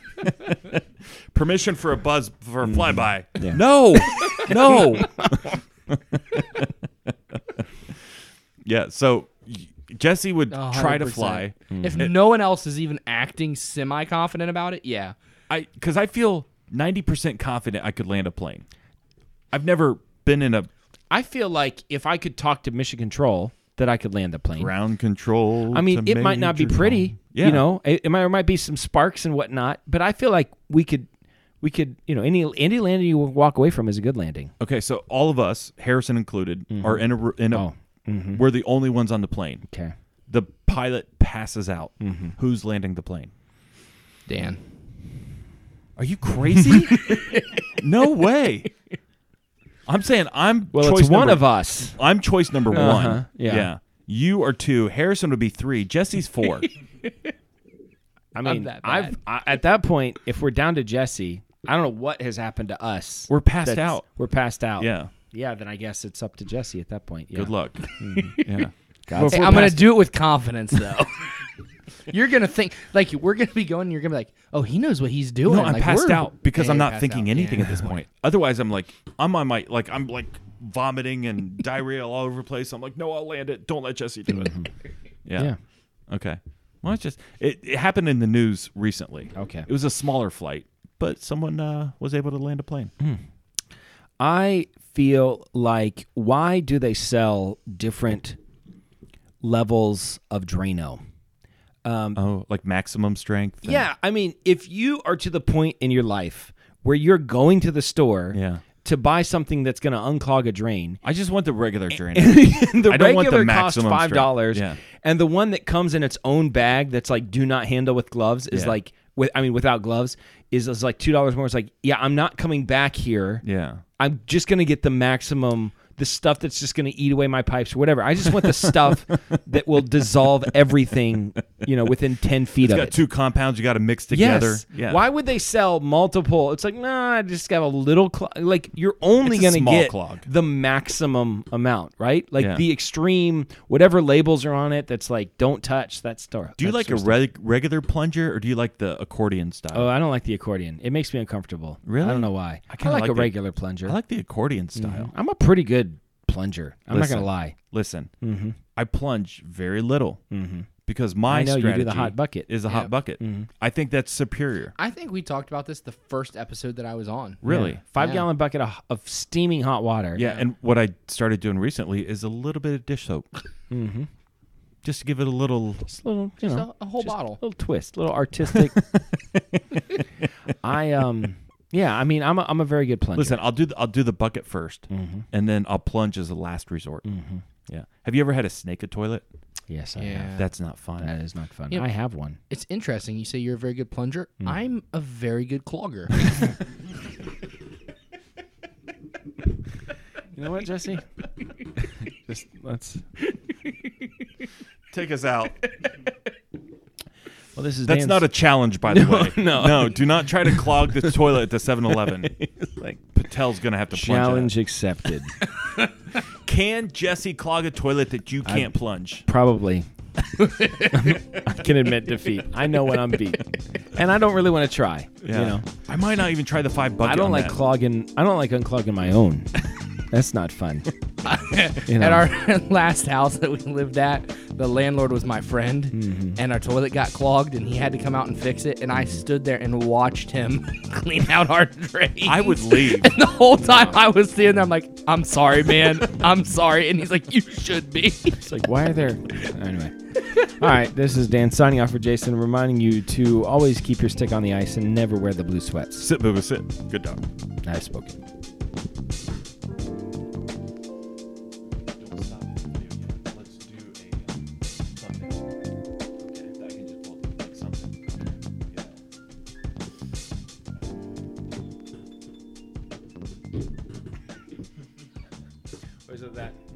permission for a buzz for a flyby. Yeah. No, no. yeah. So y- Jesse would A try to hundred fly. percent. If no one else is even acting semi confident about it, yeah. I because I feel ninety percent confident I could land a plane. I've never been in a I feel like if I could talk to mission control, that I could land the plane. ground control. I mean, to it might not be major pretty, con- Yeah. you know. It, it might, there might be some sparks and whatnot, but I feel like we could, we could, you know, any any landing you walk away from is a good landing. Okay, so all of us, Harrison included, are in a r- in a. Oh, mhm. We're the only ones on the plane. Okay. The pilot passes out. Mm-hmm. Who's landing the plane? Dan. Are you crazy? No way. I'm saying I'm Well, choice it's one number, of us. I'm choice number Uh-huh, one. yeah. You are two. Harrison would be three. Jesse's four. I mean, that I've I, at that point, if we're down to Jesse, I don't know what has happened to us. We're passed That's- out. We're passed out. Yeah. Yeah. Then I guess it's up to Jesse at that point. Yeah. Good luck. Mm-hmm. Yeah. God's- Hey, we're I'm gonna past- do it with confidence though. You're gonna think like we're gonna be going. You're gonna be like, oh, he knows what he's doing. No, I'm Like, passed we're- out because Yeah, I'm you're not passed thinking out. anything Yeah. at this point. Otherwise, I'm like, I'm on my like, I'm like vomiting and diarrhea all over the place. I'm like, no, I'll land it. Don't let Jesse do it. Yeah. Yeah. Okay. Well, it's just it, it happened in the news recently. Okay. It was a smaller flight, but someone uh, was able to land a plane. I feel like why do they sell different levels of Drano? Um, Oh, like maximum strength. and- yeah, I mean, if you are to the point in your life where you're going to the store Yeah. to buy something that's going to unclog a drain, I just want the regular drain. the I don't want the regular costs maximum five dollars, strength. and the one that comes in its own bag that's like do not handle with gloves is Yeah. like with I mean without gloves is, is like two dollars more. It's like yeah, I'm not coming back here. Yeah. I'm just gonna get the maximum the stuff that's just going to eat away my pipes or whatever. I just want the stuff that will dissolve everything, you know, within ten feet It's of got it. two compounds you got to mix together. Yes. Yeah. Why would they sell multiple? It's like, nah, I just got a little clog. Like, you're only It's a going to small get clog. the maximum amount, right? Like Yeah. the extreme, whatever labels are on it that's like, don't touch that store. Do you that like a sort of stuff. reg- regular plunger or do you like the accordion style? Oh, I don't like the accordion. It makes me uncomfortable. Really? I don't know why. I, kinda like, like a the- regular plunger. I like the accordion style. I'm a pretty good plunger. I'm Listen. not going to lie. Listen, Mm-hmm. I plunge very little Mm-hmm. because my I know you do the strategy hot bucket. is a Yeah. hot bucket. Mhm. I think that's superior. I think we talked about this the first episode that I was on. Really? Five Yeah. gallon bucket of, of steaming hot water. Yeah, and what I started doing recently is a little bit of dish soap, Mm-hmm. just to give it a little. Just a little, you Just know, a, a whole just bottle. a little twist, a little artistic. I um, yeah. I mean, I'm a, I'm a very good plunger. Listen, I'll do the, I'll do the bucket first, Mm-hmm. and then I'll plunge as a last resort. Mm-hmm. Yeah. Have you ever had a snake a toilet? Yes, I Yeah. have. That's not fun. That is not fun. Yep. I have one. It's interesting. You say you're a very good plunger. Mm. I'm a very good clogger. You know what, Jesse? Just let's. Take us out. Well, this is That's Dan's- not a challenge, by the way. no. no. Do not try to clog the toilet at the seven eleven. like Patel's gonna have to plunge. challenge accepted. Out. Can Jesse clog a toilet that you can't plunge? Probably. I can admit defeat. I know when I'm beat, and I don't really want to try. Yeah. You know, I might not even try the five bucket. I don't on like that. clogging. I don't like unclogging my own. That's not fun. You know? At our last house that we lived at, the landlord was my friend, Mm-hmm. and our toilet got clogged, and he had to come out and fix it. And I stood there and watched him clean out our drain. I would leave. And the whole time I was sitting there, I'm like, "I'm sorry, man. I'm sorry." And he's like, "You should be." It's like, why are there? Anyway. All right, this is Dan signing off for Jason, reminding you to always keep your stick on the ice and never wear the blue sweats. Sit, Booba, sit. Good dog. I've spoken. Let's do a thumbnail. Okay, I can just pull like something. Where's that?